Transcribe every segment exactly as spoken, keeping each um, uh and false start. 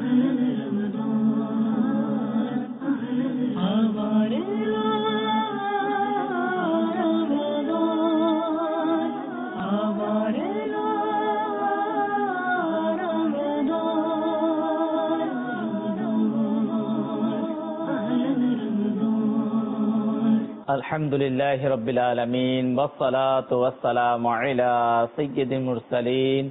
Alhamdulillahi Rabbil Alameen, wassalatu wassalamu ala sayyidil mursaleen,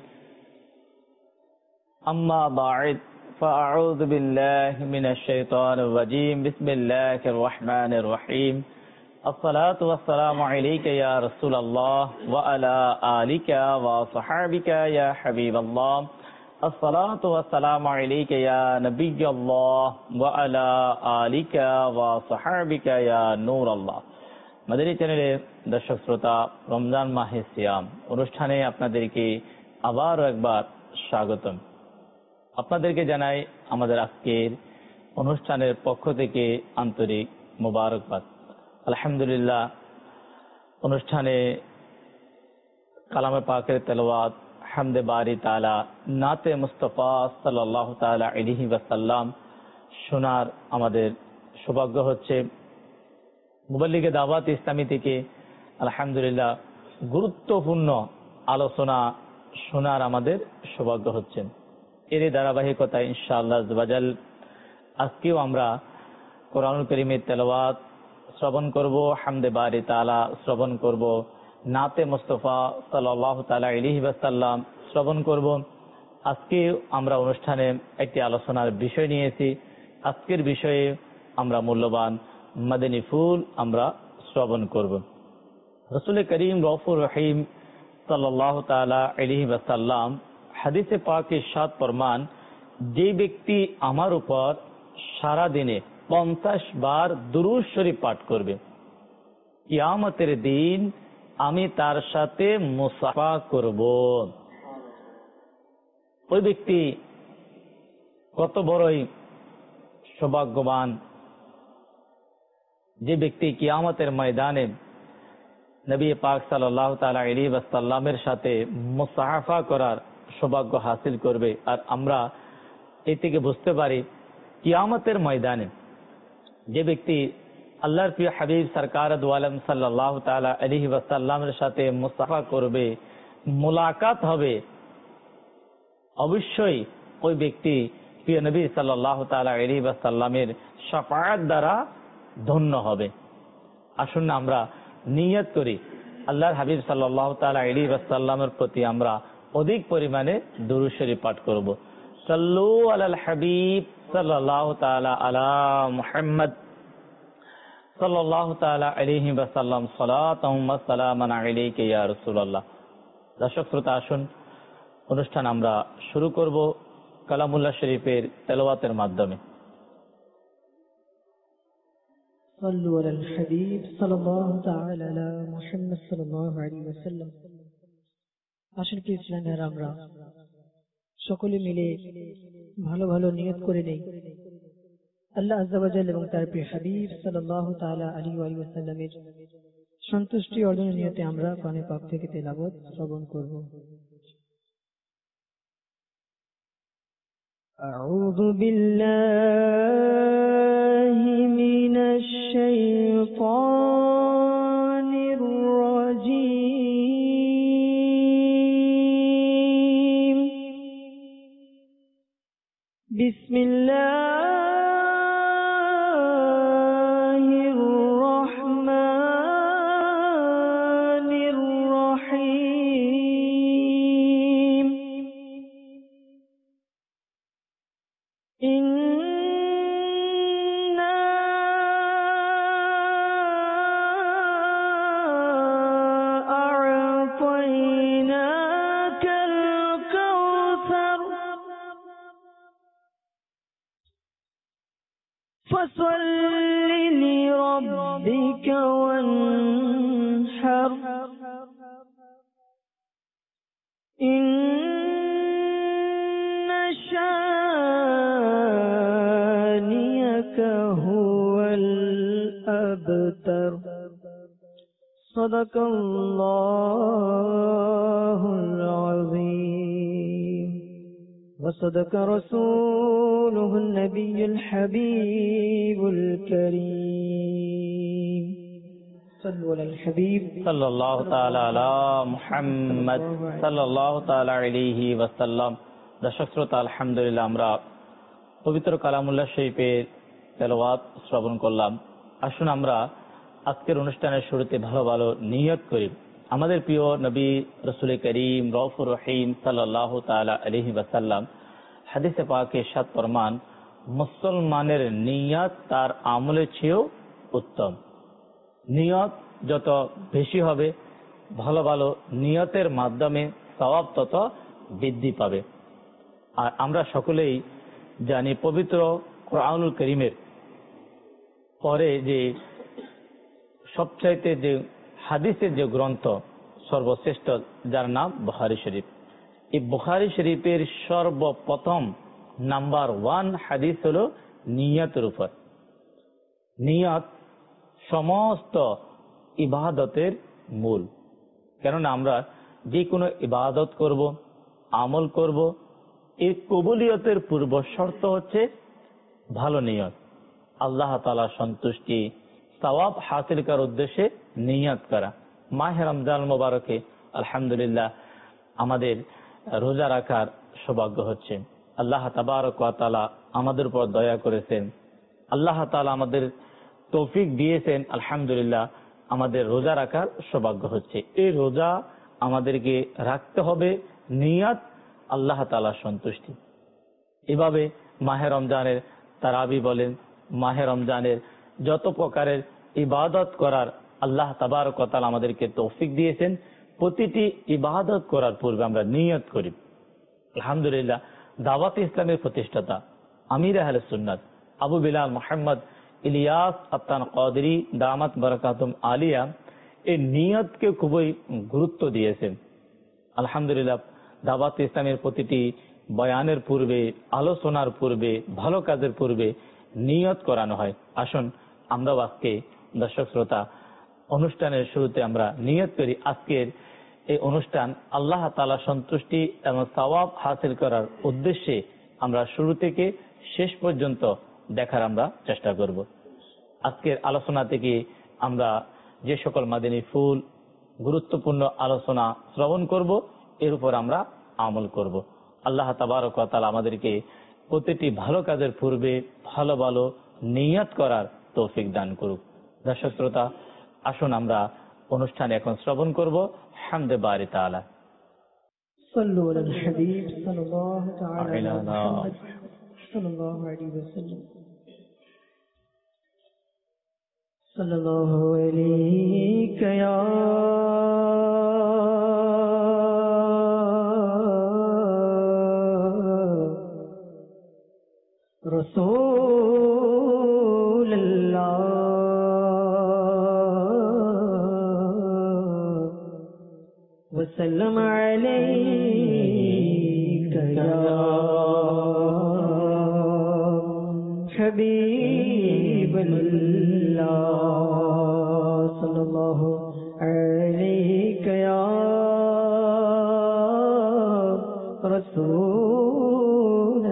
amma ba'd, fa'a'udhu billahi minash shaitanir rajeem, bismillahir rahmanir rahim, as-salatu wassalamu alayka ya Rasulallah, wa ala alika wa sahabika ya Habiballah, as-salatu wassalamu alayka ya Nabiyyallah, wa ala alika wa sahabika ya Nurallah. Madani চ্যানেলের দর্শক শ্রোতা, রমজান মাহে সিয়াম অনুষ্ঠানে আপনাদেরকে আবারও একবার স্বাগতম। আপনাদেরকে জানাই আমাদের আজকের অনুষ্ঠানের পক্ষ থেকে আন্তরিক মোবারকবাদ। আলহামদুলিল্লাহ, অনুষ্ঠানে কালামে পাকের তেলাওয়াত, হামদে বারি তাআলা, নাতে মুস্তাফা সাল্লাল্লাহু তাআলা আলাইহি ওয়াসাল্লাম শোনার আমাদের সৌভাগ্য হচ্ছে। মুবাল্লিগে দাওয়াত ইসলামী থেকে আলহামদুলিল্লাহ গুরুত্বপূর্ণ আলোচনা শোনার আমাদের সৌভাগ্য হচ্ছে। এর ধারাবাহিকতায় ইনশাআল্লাহ আযওয়াজাল আজকেও আমরা কোরআনুল কারীমের তেলাওয়াত শ্রবণ করব, হামদে বারি তাআলা শ্রবণ করব, নাতে মুস্তাফা সাল্লাল্লাহু তাআলা আলাইহি ওয়াসাল্লাম শ্রবণ করব। আজকে আমরা অনুষ্ঠানে একটি আলোচনার বিষয় নিয়েছি। আজকের বিষয়ে আমরা মূল্যবান মাদানী ফুল আমরা শ্রবণ করব। রাসূল করিম রউফুর রহিম সাল্লাল্লাহু তাআলা আলাইহি ওয়াসাল্লাম হাদিসে পাকে ইরশাদ ফরমান, যে ব্যক্তি আমার উপর সারা দিনে পঞ্চাশ বার দুরূদ শরীফ পাঠ করবে, কিয়ামতের দিন আমি তার সাথে মুসাফা করব। ওই ব্যক্তি কত বড়ই সৌভাগ্যবান, যে ব্যক্তি কিয়ামতের ময়দানে নবী পাক সাল্লাল্লাহু তাআলা আলাইহি ওয়াসাল্লামের সাথে মুসাফা করার সৌভাগ্য হাসিল করবে। আর আমরা এ থেকে বুঝতে পারি, কিয়ামতের ময়দানে যে ব্যক্তি আল্লাহর প্রিয় হাবিব সরকার দু আলম সাল্লাল্লাহু তাআলা আলাইহি ওয়াসাল্লামের সাথে মুসাফা করবে, মুলাকাত হবে, অবশ্যই ওই ব্যক্তি প্রিয় নবী সাল্লাল্লাহু তাআলা আলাইহি ওয়াসাল্লামের শাফাআত দ্বারা ধন্য হবে। আসুন না আমরা নিয়ত করি, আল্লাহর হাবিব সাল্লাল্লাহু তাআলা আলাইহি ওয়াসাল্লামের প্রতি আমরা অধিক পরিমাণে দুরূদ শরীফ পাঠ করব। সাল্লু আলাল হাবিব সাল্লাল্লাহু তাআলা আলা মুহাম্মদ সাল্লাল্লাহু তাআলা আলাইহি ওয়াসাল্লাম সালাতাম ওয়া সালামান আলাইকা ইয়া রাসূলুল্লাহ। দর্শক শ্রোতা, আসুন অনুষ্ঠান আমরা শুরু করব কালামুল্লাহ শরীফের তেলাওয়াতের মাধ্যমে। صلوا على الحبيب صلى الله تعالى على محمد صلى الله عليه وسلم। আসুন কি ইসলামের আমরা সকলে মিলে ভালো ভালো নিয়ত করে নেই, আল্লাহ আযজা ওয়া জাল্লা এবং তার প্রিয় হাবিব সাল্লাল্লাহু তাআলা আলাইহি ওয়া সাল্লামের সন্তুষ্টি অর্জনের নিয়তে আমরা কোরআন পাক থেকে তেলাওয়াত শ্রবণ করব। আউযু বিল্লাহি মিনাশ শাইতানির রাজীম। বিসমিল্লাহির রহমানির রহিম। ইন্না আ'তাইনাকাল কাউসার ফাসাল্লি লিরাব্বিকা ওয়ানহার। ইন্না শানিয়াকা হুয়াল আবতার। সাদাকাল্লাহুল আযীম ওয়া সাদাকা রাসূলুহু ورسوله النبي الحبيب الكريم صلوا على الحبيب صلی اللہ تعالی علی মুহাম্মদ সাল্লাল্লাহু তাআলা আলাইহি ওয়াসাল্লাম। দর্শক শ্রোতা, আলহামদুলিল্লাহ আমরা পবিত্র কালামুল্লাহ শরীফের তেলাওয়াত শ্রবণ করলাম। আসুন আমরা আজকের অনুষ্ঠানের শুরুতে ভালো ভালো নিয়ত করি। আমাদের প্রিয় নবী রাসূল করিম রউফুর রহিম সাল্লাল্লাহু তাআলা আলাইহি ওয়াসাল্লাম হাদিসে পাকে ইরশাদ ফরমান, মুসলমানের নিয়ত তার আমলের চেয়েও উত্তম। নিয়ত যত বেশি হবে, ভালো ভালো নিয়তের মাধ্যমে সওয়াব তত বৃদ্ধি পাবে। আর আমরা সকলেই জানি পবিত্র কোরআনুল কারীমের পরে যে সবচাইতে যে হাদিসের যে গ্রন্থ সর্বশ্রেষ্ঠ, যার নাম বুখারী শরীফ। এই বুখারী শরীফের সর্বপ্রথম নাম্বার ওয়ান হাদিস হলো নিয়তের উপর। নিয়ত সমস্ত ইবাদতের মূল। কেননা আমরা যে কোনো ইবাদত করব, আমল করব, এর কবুলিয়তের পূর্ব শর্ত হচ্ছে ভালো নিয়ত, আল্লাহ তাআলার সন্তুষ্টি, সওয়াব হাসিল করার উদ্দেশ্যে নিয়ত করা। মাহে রমজান মোবারকে আলহামদুলিল্লাহ আমাদের রোজা রাখার সৌভাগ্য হচ্ছে। আল্লাহ তাবারক ওয়া তাআলা আমাদের উপর দয়া করেছেন, আল্লাহ তাআলা আমাদের তৌফিক দিয়েছেন, আলহামদুলিল্লাহ আমাদের রোজা রাখার সৌভাগ্য হচ্ছে। এই রোজা আমাদেরকে রাখতে হবে নিয়ত আল্লাহ তাআলার সন্তুষ্টি। এভাবে মাহে রমজানের তারাবি বলেন, মাহে রমজানের যত প্রকারের ইবাদত করার আল্লাহ তাবারক ওয়া তাআলা আমাদেরকে তৌফিক দিয়েছেন, প্রতিটি ইবাদত করার পূর্বে আমরা নিয়ত করি। আলহামদুলিল্লাহ দাওয়াত ইসলামের প্রতিষ্ঠাতা আমির আহলে সুন্নাত আবু বিলাল মুহাম্মদ ইলিয়াস আত্তান কাদরি দামাত বারাকাতুম আলিয়া এই নিয়তকে খুবই গুরুত্ব দিয়েছেন। আলহামদুলিল্লাহ দাওয়াত ইসলামের প্রতিটি বয়ানের পূর্বে, আলোচনার পূর্বে, ভালো কাজের পূর্বে নিয়ত করানো হয়। আসুন আমরা আজকে দর্শক শ্রোতা অনুষ্ঠানের শুরুতে আমরা নিয়ত করি। আজকের এই অনুষ্ঠান আল্লাহ তাআলা সন্তুষ্টি এবং সওয়াব হাসিল করার উদ্দেশ্যে আমরা শুরু থেকে শেষ পর্যন্ত দেখার আমরা চেষ্টা করব। আজকের আলোচনা থেকে আমরা যে সকল মাদিনী ফুল গুরুত্বপূর্ণ আলোচনা শ্রবণ করব, এর উপর আমরা আমল করব। আল্লাহ তাবারক ওয়া তাআলা আমাদেরকে প্রতিটি ভালো কাজের পূর্বে ভালো ভালো নিয়ত করার তৌফিক দান করুক। দর্শক শ্রোতা, আসুন আমরা অনুষ্ঠান এখন শ্রবণ করব হামদে বারি তাআলা। صلوا على الحبيب صلى الله تعالى على محمد صلى الله عليه وسلم صلى الله عليك يا رسول اللہ وسلم عليك يا حبيب الله صلى الله عليك يا رسول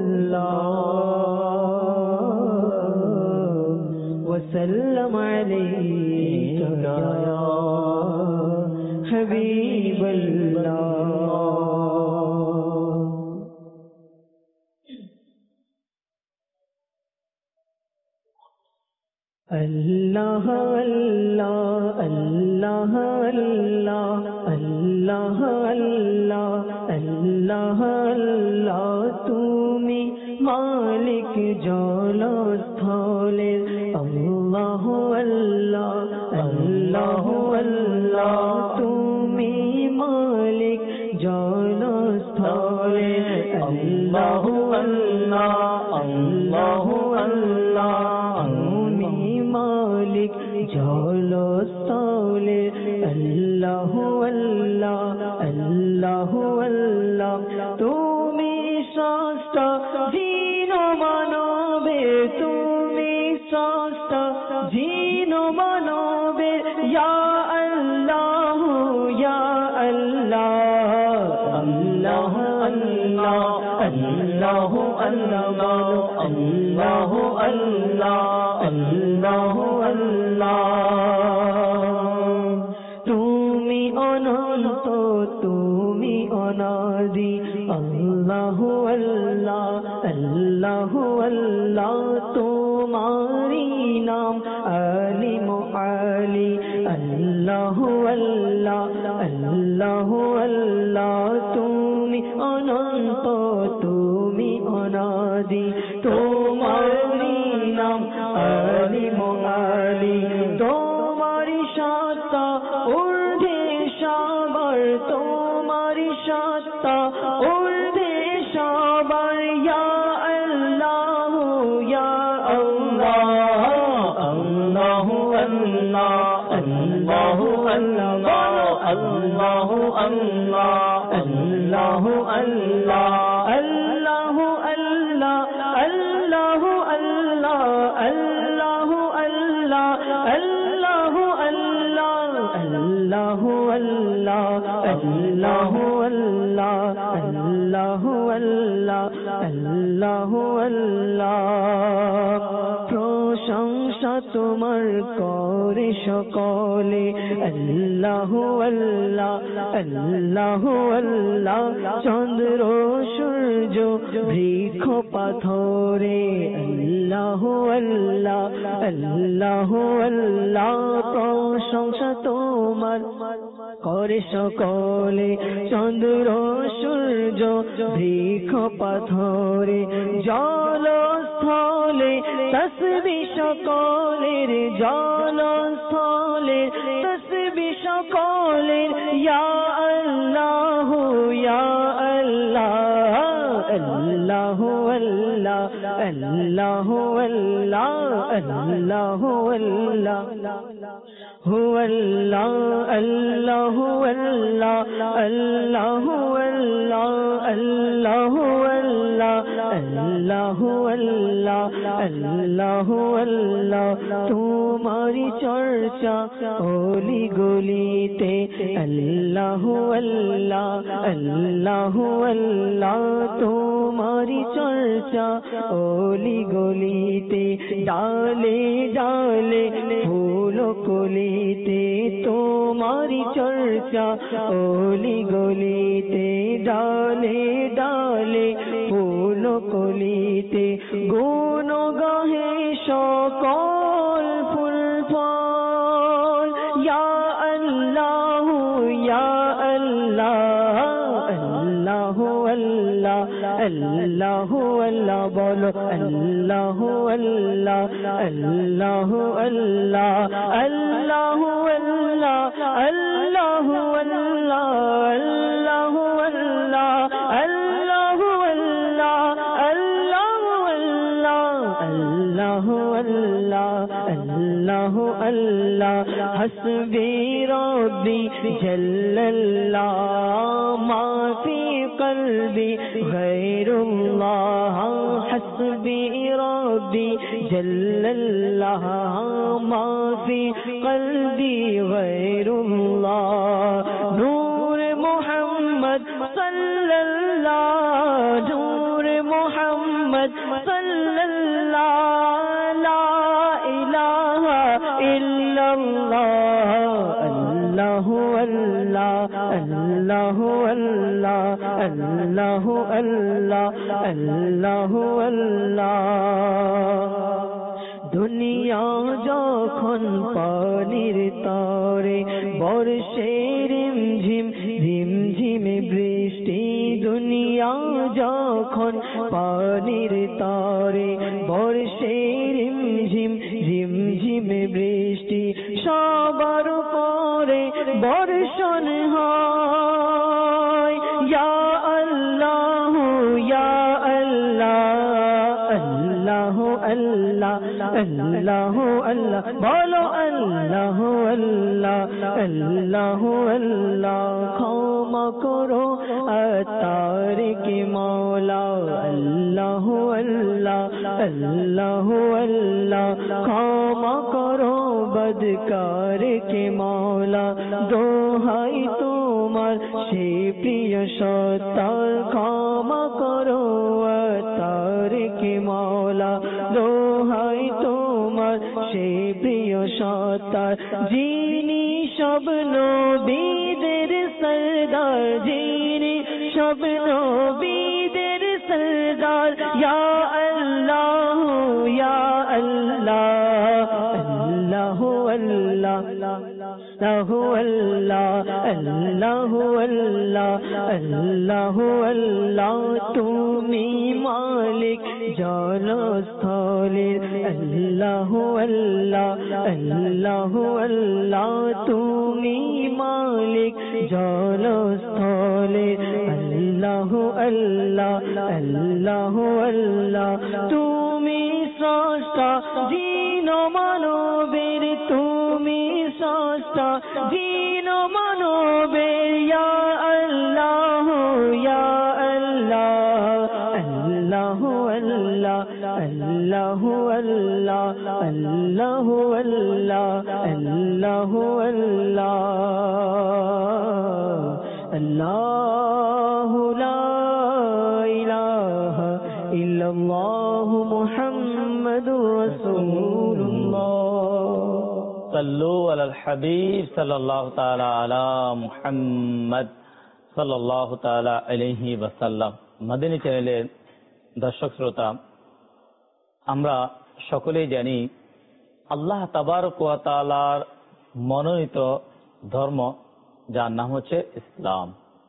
الله وسلم عليك يا حبيب الله اللہ اللہ اللہ اللہ اللہ اللہ اللہ اللہ তুমি মালিক জলস্থলের আল্লাহ আল্লাহ আল্লাহ আল্লাহ তুমি মালিক জলস্থলের আল্লাহ আল্লাহ আল্লাহ আল্লাহ মালিক জলস্থলে আল্লাহ আল্লাহ আল্লাহ আল্লাহ তুমি স্রষ্টা জিন মানবে তুমি স্রষ্টা জিন মানবে ইয়া আল্লাহ ইয়া আল্লাহ আল্লাহ আল্লাহ আল্লাহ আল্লাহ আল্লাহু আল্লাহ আল্লাহু আল্লাহ। তুমি অনন্ত তুমি অনাদি আল্লাহু আল্লাহ আল্লাহু আল্লাহ। তোমারি নাম আলিম আলি আল্লাহু আল্লাহ আল্লাহু আল্লাহ। তুমি অনন্ত তুমি অনাদি তোমারি নাম আলিম আলি। তোমারি সত্তা ঊর্ধ্বে সবার তোমারি সত্তা ঊর্ধ্বে সবার। ইয়া আল্লাহ ইয়া আল্লাহ আল্লাহু আল্লাহ আল্লাহু আল্লাহ আল্লাহু আল্লাহ আল্লাহু আল্লাহ আল্লাহু আল্লাহ আল্লাহু আল্লাহ আল্লাহু আল্লাহ আল্লাহু আল্লাহ আল্লাহু আল্লাহ আল্লাহু আল্লাহ আল্লাহু আল্লাহ আল্লাহু আল্লাহ। প্রশংসা তোমার করে সকলে আল্লাহু আল্লাহ আল্লাহু আল্লাহ। চন্দ্র সূর্য বৃক্ষ পাথরে আল্লাহু আল্লাহ আল্লাহু আল্লাহ। প্রশংসা তোমার করে সকলে চন্দ্র সূর্য বৃক্ষ পাথরে। জলস্থলে তসবিহ সকলের জলস্থলে তসবিহ সকলের। ইয়া আল্লাহ ইয়া আল্লাহ আল্লাহু আল্লাহ আল্লাহু আল্লাহ আল্লাহু আল্লাহ هو الله الله الله الله الله الله الله الله الله الله الله তোমারি চর্চা অলি গলিতে আল্লাহ আল্লাহ আল্লাহ আল্লাহ। তোমারি চর্চা অলি গলিতে ডালে ডালে ফুল কলিতে। তোমারি চর্চা অলি গলিতে ডালে ডালে ফুল কলিতে। গুণ গাহে সকল ফুল ফল। ইয়া আল্লাহ ইয়া আল্লাহ আল্লাহু আল্লাহ আল্লাহু আল্লাহ। বলো আল্লাহু আল্লাহ আল্লাহু আল্লাহ আল্লাহু আল্লাহ আল্লাহু আল্লাহ আল্লাহু আল্লাহ আল্লাহু আল্লাহ আল্লাহু আল্লাহ আল্লাহু আল্লাহ আল্লাহু আল্লাহ। হাসবি রব্বি জাল্লাল্লাহ মা ফি কলবি গায়রুল্লাহ। হাসবি রব্বি জাল্লাল্লাহ মা ফি কলবি গায়রুল্লাহ। নূর মুহাম্মদ সাল্লাল্লাহ নূর মুহাম্মদ সাল্লাল্লাহ। লা ইলাহা ইল্লাল্লাহ আল্লাহু আল্লাহ আল্লাহু আল্লাহ আল্লাহু আল্লাহ আল্লাহু আল্লাহ। দুনিয়া যখন পানির তরে বর্ষে রিমঝিম রিমঝিম বৃষ্টি। দুনিয়া যখন পানির তরে বর্ষে রিমঝিম রিমঝিম বৃষ্টি। সবার উপরে বর্ষণ হয়। ইয়া আল্লাহ ইয়া আল্লাহ আল্লাহু আল্লাহ আল্লাহু আল্লাহ। বলো আল্লাহু আল্লাহ আল্লাহু আল্লাহ। ক্ষমা করো আতারিকে মৌলা আল্লাহু আল্লাহ আল্লাহু আল্লাহ। ক্ষমা করো বদকার কে মৌলা দোহাই তোমার সে প্রিয় সত্তার। ক্ষমা করো আতারিকে মৌলা সত্তার, যিনি সব নবীদের সরদার, যিনি সব নবীদের সরদার। ইয়া আল্লাহ ইয়া আল্লাহ, আল্লাহু আল্লাহ, আল্লাহু আল্লাহ, আল্লাহু আল্লাহ, আল্লাহু আল্লাহ। তুমি মালিক জলস্থলের, আল্লাহু আল্লাহ, আল্লাহু আল্লাহ। তুমি মালিক জলস্থলের, আল্লাহু আল্লাহ, আল্লাহু আল্লাহ। তুমি স্রষ্টা জিন মানবের, তুমি স্রষ্টা জিন মানবের। ইয়া আল্লাহ ইয়া আল্লাহ, আল্লাহু আল্লাহ, আল্লাহু আল্লাহ, আল্লাহু আল্লাহ, আল্লাহু আল্লাহ। আল্লাহু লা ইলাহা ইল্লাল্লাহু মুহাম্মাদুর রাসূলুল্লাহ। সাল্লু আলাল হাবিব সাল্লাল্লাহু তাআলা আলা মুহাম্মদ সাল্লাল্লাহু তাআলা আলাইহি ওয়াসাল্লাম। মাদানী চ্যানেলের দর্শক শ্রোতা, আমরা সকলেই জানি আল্লাহ তাবারক ওয়া তাআলার মনোনীত ধর্ম, যার নাম হচ্ছে ইসলাম।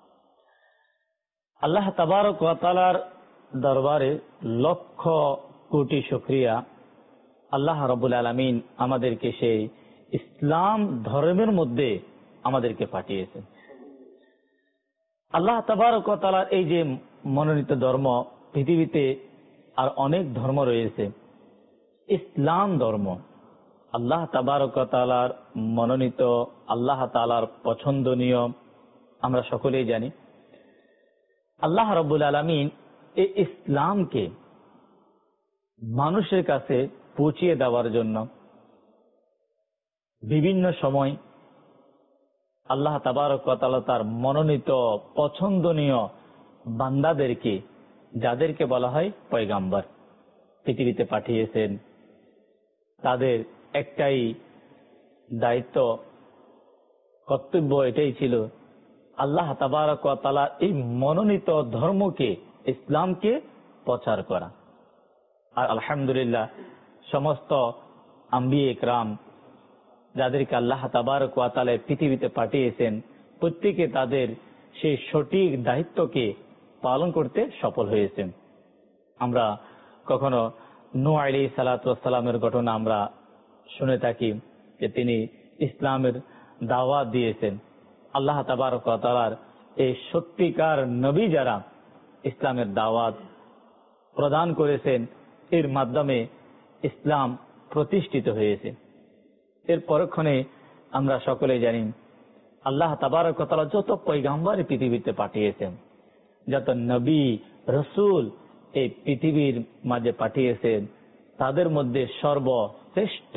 আল্লাহ তাবারক ওয়া তাআলার দরবারে লক্ষ কোটি শুকরিয়া, আল্লাহ রাব্বুল আলামিন আমাদেরকে সেই ইসলাম ধর্মের মধ্যে আমাদেরকে পাঠিয়েছেন। আল্লাহ তাবারক ওয়া তাআলার এই যে মনোনীত ধর্ম, পৃথিবীতে আর অনেক ধর্ম রয়েছে, ইসলাম ধর্ম আল্লাহ তাবারক ওয়া তাআলার মনোনীত, আল্লাহ তাআলার পছন্দনীয়, আমরা সকলেই জানি। আল্লাহ রাব্বুল আলামিন এই ইসলামকে মানুষের কাছে পৌঁছিয়ে দেওয়ার জন্য বিভিন্ন সময় আল্লাহ তাবারক ওয়া তাআলা তার মনোনীত পছন্দনীয় বান্দাদেরকে, যাদেরকে বলা হয় পয়গাম্বর, পৃথিবীতে পাঠিয়েছেন। তাদের একটাই দায়িত্ব, কর্তব্য এটাই ছিল, আল্লাহ তাবারক ওয়া তাআলা এই মনোনীত ধর্মকে, ইসলামকে প্রচার করা। আর আলহামদুলিল্লাহ, সমস্ত আম্বিয়া ইকরাম, যাদেরকে আল্লাহ তাবারক ওয়া তাআলা পৃথিবীতে পাঠিয়েছেন, প্রত্যেকে তাদের সেই সঠিক দায়িত্বকে পালন করতে সফল হয়েছেন। আমরা কখনো নূহ আলাইহিস সালাতু ওয়াস সালামের ঘটনা আমরা শুনে থাকি যে তিনি ইসলামের দাওয়াত দিয়েছেন। আল্লাহ তাবারক ওয়া তাআলার এই সত্যিকার নবী যারা ইসলামের দাওয়াত প্রদান করেছেন, এর মাধ্যমে ইসলাম প্রতিষ্ঠিত হয়েছে। এর পরক্ষণে আমরা সকলে জানি আল্লাহ তাবারক ওয়া তাআলা যত পয়গাম্বর পৃথিবীতে পাঠিয়েছেন, যত নবী রসুল এই পৃথিবীর মাঝে পাঠিয়েছেন, তাদের মধ্যে সর্বশ্রেষ্ঠ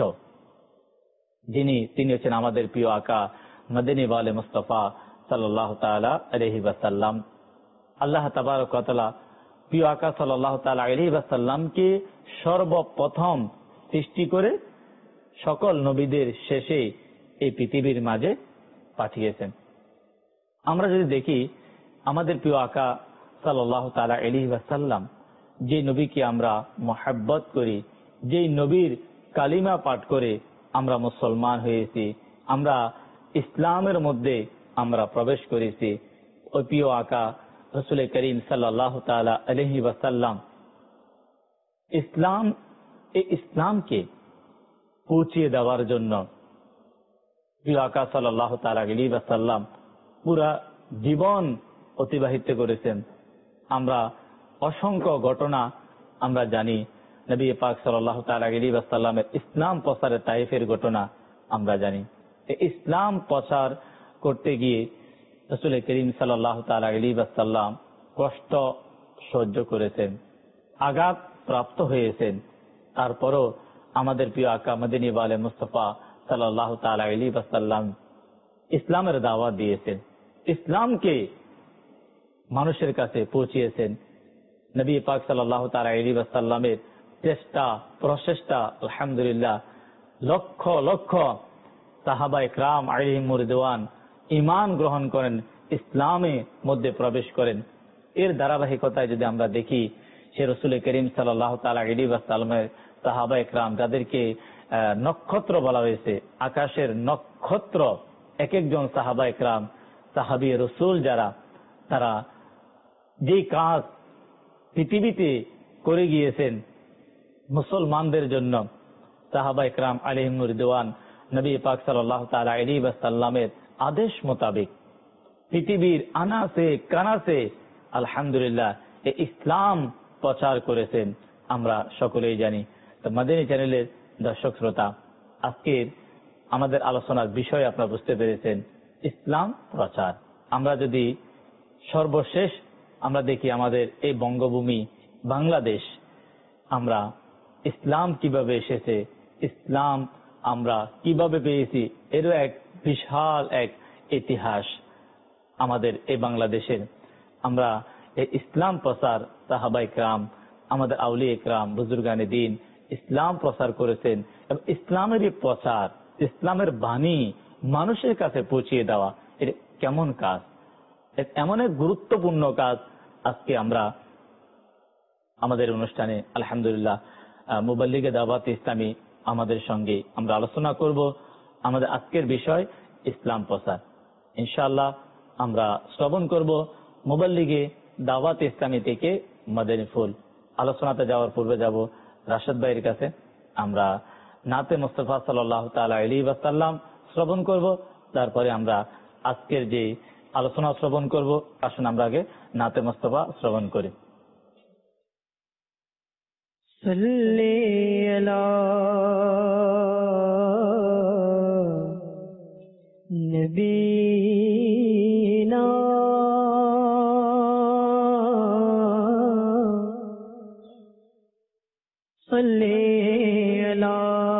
যিনি, তিনি হচ্ছেন আমাদের প্রিয় আকা মদিনী ওয়ালে মুস্তাফা সাল্লাল্লাহু তাআলা আলাইহি ওয়াসাল্লাম। আল্লাহ তাবারক ওয়া তাআলা প্রিয় আকা সাল্লাল্লাহু তাআলা আলাইহি ওয়াসাল্লামকে সর্বপ্রথম সৃষ্টি করে সকল নবীদের শেষে এই পৃথিবীর মাঝে পাঠিয়েছেন। আমরা যদি দেখি আমাদের প্রিয় আকা সাল্লাল্লাহু তাআলা আলাইহি ওয়াসাল্লাম, যে নবীকে আমরা মহব্বত করি, যেই নবীর কালিমা পাঠ করে আমরা মুসলমান হয়েছি, আমরা ইসলামের মধ্যে আমরা প্রবেশ করেছি, ওই প্রিয় আকা রাসূল করিম সাল্লাল্লাহু তাআলা আলাইহি ওয়াসাল্লাম ইসলাম, এই ইসলামকে পৌঁছিয়ে দেওয়ার জন্য প্রিয় আকা সাল্লাল্লাহু তাআলা আলাইহি ওয়াসাল্লাম পুরা জীবন অতিবাহিত করেছেন। আমরা অসংখ্য ঘটনা আমরা জানি, নবী পাক সাল্লাল্লাহু তাআলা আলাইহি ওয়াসাল্লামের ইসলাম প্রচারের তাইফের ঘটনা আমরা জানি। ইসলাম প্রচার করতে গিয়ে রাসূল করিম সাল্লাল্লাহু তাআলা আলাইহি ওয়াসাল্লাম কষ্ট সহ্য করেছেন, আঘাত প্রাপ্ত হয়েছেন। তারপরও আমাদের প্রিয় আকা মদিনী ওয়ালে মুস্তাফা সাল্লাল্লাহু তাআলা আলাইহি ওয়াসাল্লাম ইসলামের দাওয়াত দিয়েছেন, ইসলামকে মানুষের কাছে পৌঁছিয়েছেন। নবী পাক সাল্লাল্লাহু তাআলা আলাইহি ওয়াসাল্লামের চেষ্টা প্রচেষ্টা আলহামদুলিল্লাহ লক্ষ লক্ষ সাহাবা ইকরাম আলাইহিমুর রিদওয়ান ঈমান গ্রহণ করেন, ইসলামের মধ্যে প্রবেশ করেন। এর ধারাবাহিকতায় যদি আমরা দেখি, সে রাসূল করিম সাল্লাল্লাহু তাআলা আলাইহি ওয়াসাল্লামের সাহাবা ইকরাম যাদেরকে নক্ষত্র বলা হয়েছে, আকাশের নক্ষত্র, এক একজন সাহাবা ইকরাম, সাহাবী রাসূল যারা, তারা যে কাজ পৃথিবীতে করে গিয়েছেন মুসলমানদের জন্য, সাহাবা ইকরাম আলাইহিমুর রিদওয়ান নবী পাক সাল্লাল্লাহু তাআলা আলাইহি ওয়াসাল্লামের আদেশ মোতাবেক পৃথিবীর আনাসে কানাসে আলহামদুলিল্লাহ এই ইসলাম প্রচার করেছেন। আমরা সকলেই জানি। তো মাদানী চ্যানেলের দর্শক শ্রোতা, আজকের আমাদের আলোচনার বিষয় আপনারা বুঝতে পেরেছেন, ইসলাম প্রচার। আমরা যদি সর্বশেষ আমরা দেখি আমাদের এই বঙ্গভূমি বাংলাদেশ, আমরা ইসলাম কিভাবে এসেছে, ইসলাম আমরা কিভাবে পেয়েছি, এরও এক বিশাল এক ইতিহাস আমাদের এই বাংলাদেশের। আমরা এই ইসলাম প্রচার সাহাবা ইকরাম, আমাদের আউলিয়া ইকরাম, বুজুর্গানে দ্বীন ইসলাম প্রচার করেছেন। এবং ইসলামেরই প্রচার, ইসলামের বাণী মানুষের কাছে পৌঁছিয়ে দেওয়া, এটা কেমন কাজ, এমন এক গুরুত্বপূর্ণ কাজ। আজকে আমরা আমাদের অনুষ্ঠানে আলহামদুলিল্লাহ মুবাল্লিগে দাওয়াত ইসলামী আমাদের সঙ্গে আমরা আলোচনা করব। আমাদের আজকের বিষয় ইসলাম প্রচার। ইনশাআল্লাহ আমরা শ্রবণ করব মুবাল্লিগে দাওয়াত ইসলামী থেকে মাদানী ফুল। আলোচনাতে যাওয়ার পূর্বে যাব রাশেদ ভাইয়ের কাছে। আমরা নাতে মুস্তাফা সাল্লাল্লাহু তাআলা আলাইহি ওয়াসাল্লাম শ্রবণ করব, তারপরে আমরা আজকের যে আলোচনা শ্রবণ করব। আসুন আমরা আগে নাতে মুস্তাফা শ্রবণ করি। সাল্লি আলা নবীনা সাল্লি আলা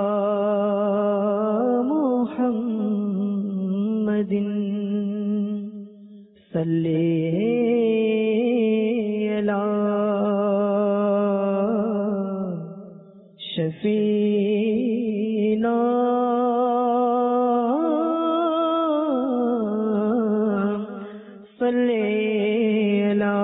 মুহাম্মাদিন সাল্লি আলা শফীনা সাল্লি আলা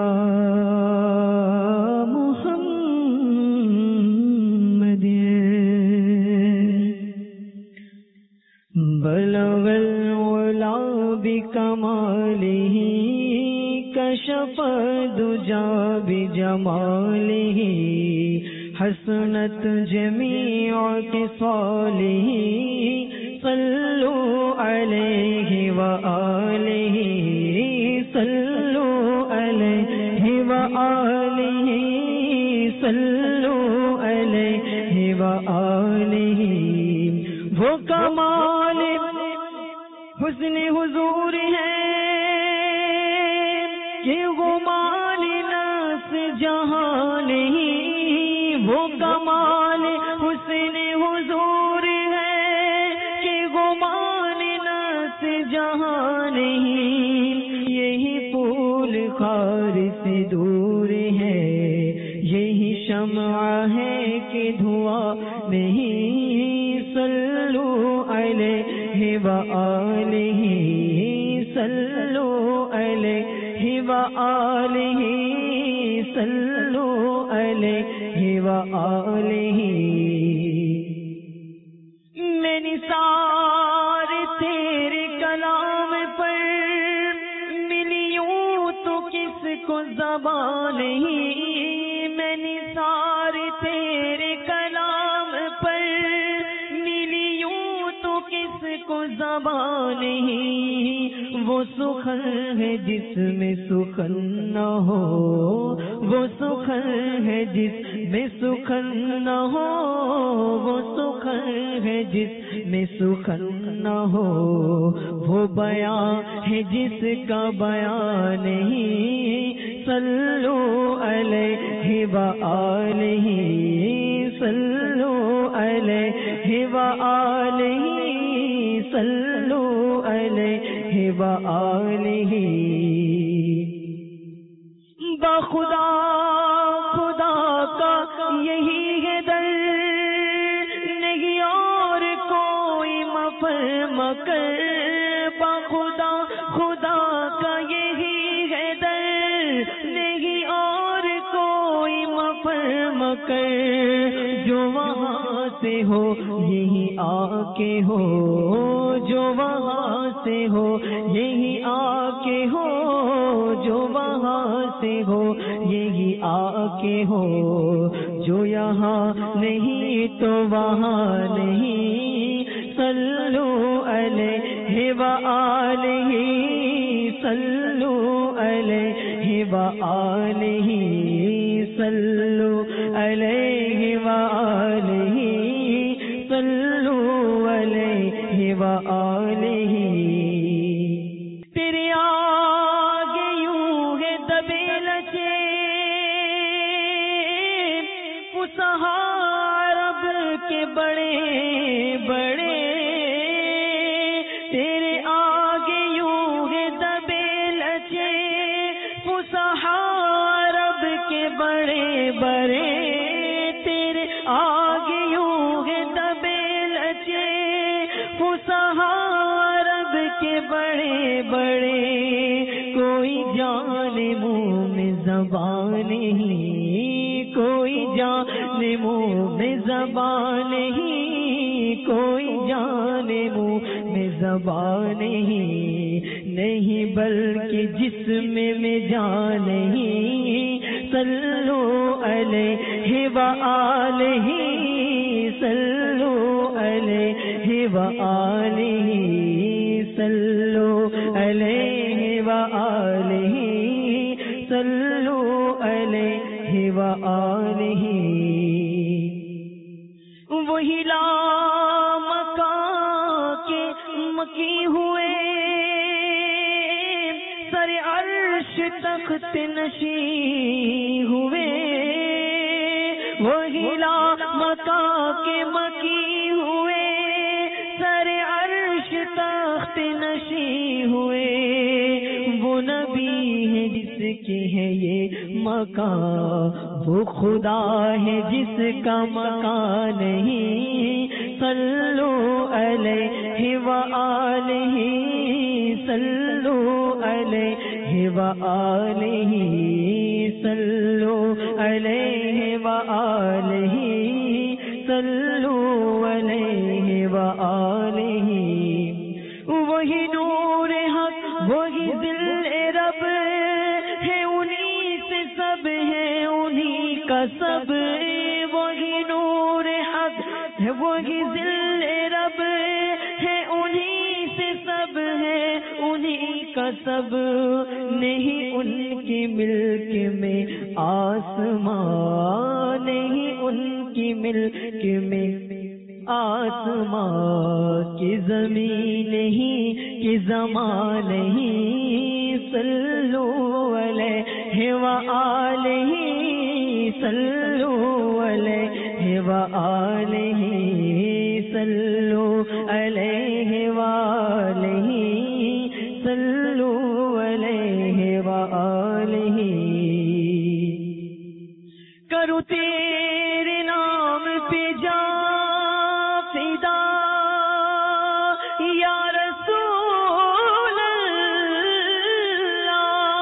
بلغ العلا بكماله كشف الدجى بجماله حسنت جميع خصاله صلوا عليه وآله صلوا عليه وآله صلوا عليه وآله وہ کمال حسن حضور ہے کہ غمان ناس جہاں نہیں، وہ کمال حسن حضور ہے کہ غمان ناس جہاں نہیں، یہی پھول خار سے دور ہے، یہی شمع ہے کہ دھواں نہیں، صلو علیہ وآلہ صلو علیہ وآلہ صلو علیہ وآلہ۔ میں نثار تیرے کلام پر ملیوں تو کس کو زبان نہیں، میں نثار تیرے کلام پر کس کو زبان نہیں، وہ سخن ہے جس میں سخن نہ ہو، وہ سخن ہے جس میں سخن نہ ہو، وہ سخن ہے جس میں سخن نہ ہو، وہ بیان ہے جس کا بیان نہیں، صلو علیہ وآلہ صلو علیہ وآلہ صلو علیہ وآلہ۔ بخدا خدا کا یہی ہے در، نہیں اور کو کر بخدا خدا کا یہی ہے در، نہیں اور کوئی مفرم کر، جو وہاں سے ہو یہی آ کے ہو، جو وہاں سے ہو یہی آ کے ہو، جو وہاں سے ہو یہی آ کے ہو، جو یہاں نہیں تو وہاں نہیں، صلو علیہ وآلہ، صلو علیہ وآلہ، صلو علیہ وآلہ، صلو علیہ وآلہ۔ تیرے آگے یوں ہے دبے لچے فصحا عرب کے بڑے بڑے، تیرے آگے یوں ہے دبے لچے فصحا عرب کے بڑے بڑے، تیرے آگے یوں ہے دبے لچے فصحا عرب کے بڑے بڑے، کوئی جان منہ میں زبان نہیں، کوئی جان منہ میں زبان نہیں، کوئی جان منہ میں زبان نہیں، نہیں بلکہ جسم میں جان نہیں، صلو علیہ وآلہ، صلو علیہ وآلہ، صلو علیہ وآلہ، صلو علیہ وآلہ۔ وہی لامکان کے مکی ہوئے سر عرش تخت نشین ہوئے، وہی لامکان کے مکی ہوئے سر عرش تخت نشین ہوئے، وہ نبی ہے جس کے ہے یہ مکان، وہ خدا ہے جس کا مکان نہیں، صلو علیہ وآلہ، صلو علیہ وآلہ، صلو علیہ وآلہ، صلو علیہ وآلہ۔ وہی نور حق وہی ذل رب ہے، انہی سے سب ہے انہی کا سب، وہی نور حق ہے وہی ذل رب ہے، انہی سے سب ہے انہی کا سب، نہیں ان کی ملک میں آسمان، نہیں ان کی ملک میں آسمان، کی زمین نہیں کی زمان نہیں، صلو علیہ وآلہ، صلو علیہ وآلہ، صلو علیہ وآلہ، صلو علیہ وآلہ۔ کرو تیرے نام پہ جا فدا یا رسول اللہ،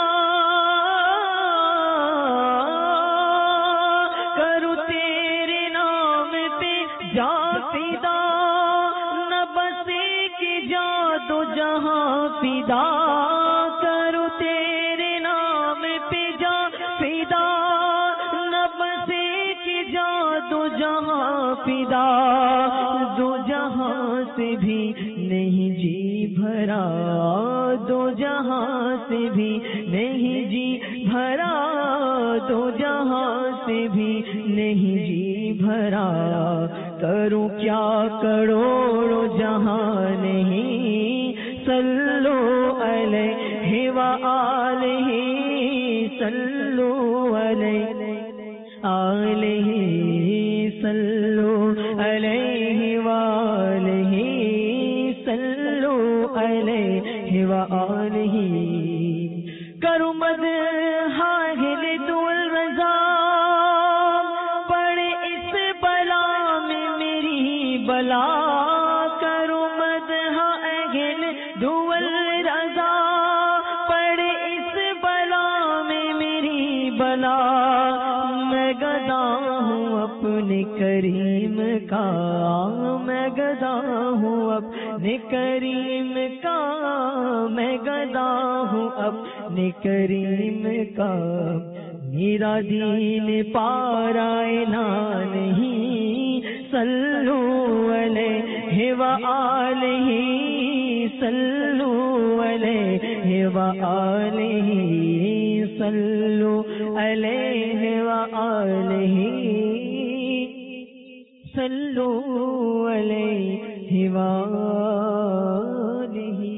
کرو تیرے نام پہ جا فدا، نہ بسے کی جا دو جہاں فدا، کرو تیرے نام پہ جا فدا، نہ بسے کی جا دو جہاں فدا، دو جہاں سے بھی نہیں جی بھرا، دو جہاں سے بھی نہیں جی بھرا، دو جہاں سے بھی نہیں جی بھرا، کروں کیا کروڑوں جہاں نہیں، صلو علیہ وآلہ، صلو علیہ آلہ، صلو علیہ وآلہ، صلو علیہ وآلہ۔ کرو مدح اہل الرضا، پڑے اس بلا میں میری بلا، کرو مدح अपने करीम का, मैं गदा हूँ अपने करीम का, मैं गदा हूँ अपने करीम का। मेरा दीन पारायना नहीं, सल्लू अलैहि व आलिही, सल्लू अलैहि व आलिही, सल्लू अलैहि व आलिही, सल्लू अलैहि व आलिही।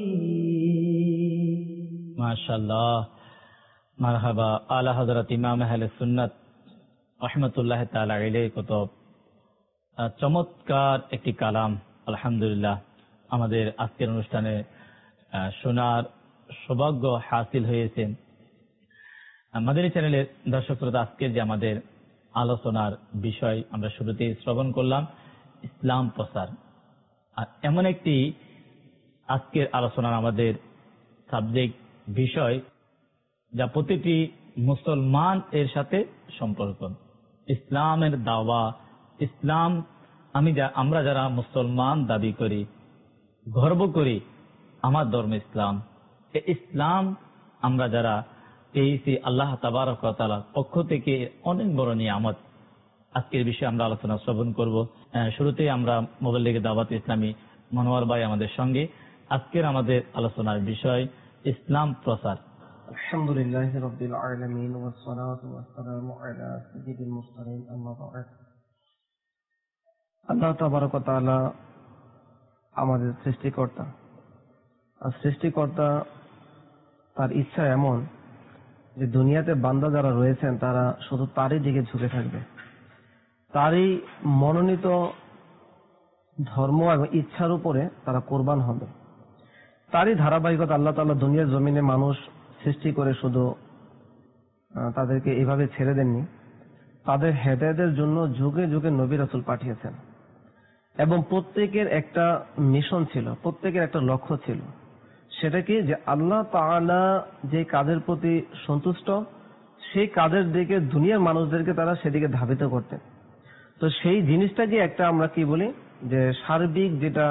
माशाअल्लाह, মারহাবা। আলা হযরত ইমাম আহলে সুন্নাত রাহমাতুল্লাহ তাআলা আলাইহি কত চমৎকার একটি কালাম। আলহামদুলিল্লাহ, আমাদের আজকের অনুষ্ঠানে শোনার সৌভাগ্য হাসিল হয়েছে। আমাদের চ্যানেলের দর্শক শ্রোতা, আজকের যে আমাদের আলোচনার বিষয় আমরা শুরুতেই শ্রবণ করলাম, ইসলাম প্রচার। আর এমন একটি আজকের আলোচনার আমাদের সাবজেক্ট বিষয় যা প্রতিটি মুসলমান এর সাথে সম্পর্ক, ইসলামের দাওয়া। ইসলাম, আমি যা আমরা যারা মুসলমান দাবি করি, গর্ব করি আমার ধর্ম ইসলাম। এই ইসলাম আমরা যারা পেয়েছি আল্লাহ তাবারক ওয়া তাআলার পক্ষ থেকে অনেক বড় নিয়ামত। আজকের বিষয়ে আমরা আলোচনা শ্রবণ করব। শুরুতেই আমরা মুবল্লিগে দাওয়াত ইসলামী মনোয়ার ভাই আমাদের সঙ্গে। আজকের আমাদের আলোচনার বিষয় ইসলাম প্রচার। আলহামদুলিল্লাহি রাব্বিল আলামিন ওয়াস সালাতু ওয়াস সালামু আলা সাইয়্যিদিল মুরসালিন, আম্মা বা'দ। আল্লাহ তাবারক ওয়া তাআলা আমাদের সৃষ্টিকর্তা। আর সৃষ্টিকর্তা তার ইচ্ছা এমন যে দুনিয়াতে বান্দা যারা রয়েছেন তারা শুধু তারই দিকে ঝুঁকে থাকবে, তারই মনোনীত ধর্ম এবং ইচ্ছার উপরে তারা কোরবান হবে। তারই ধারাবাহিকতা আল্লাহ তাআলা দুনিয়ার জমিনে মানুষ সৃষ্টি করে শুধু তাদেরকে এভাবে ছেড়ে দেননি, তাদের হেদায়েতের জন্য যুগে যুগে নবী রাসূল পাঠিয়েছেন। এবং প্রত্যেকের একটা মিশন ছিল, প্রত্যেকের একটা লক্ষ্য ছিল। সেটা কি, যে আল্লাহ তাআলা যে কাজের প্রতি সন্তুষ্ট সেই কাজের দিকে দুনিয়ার মানুষদেরকে তারা সেদিকে ধাবিত করতেন। তো সেই জিনিসটাকে একটা আমরা কি বলি, যে সার্বিক যেটা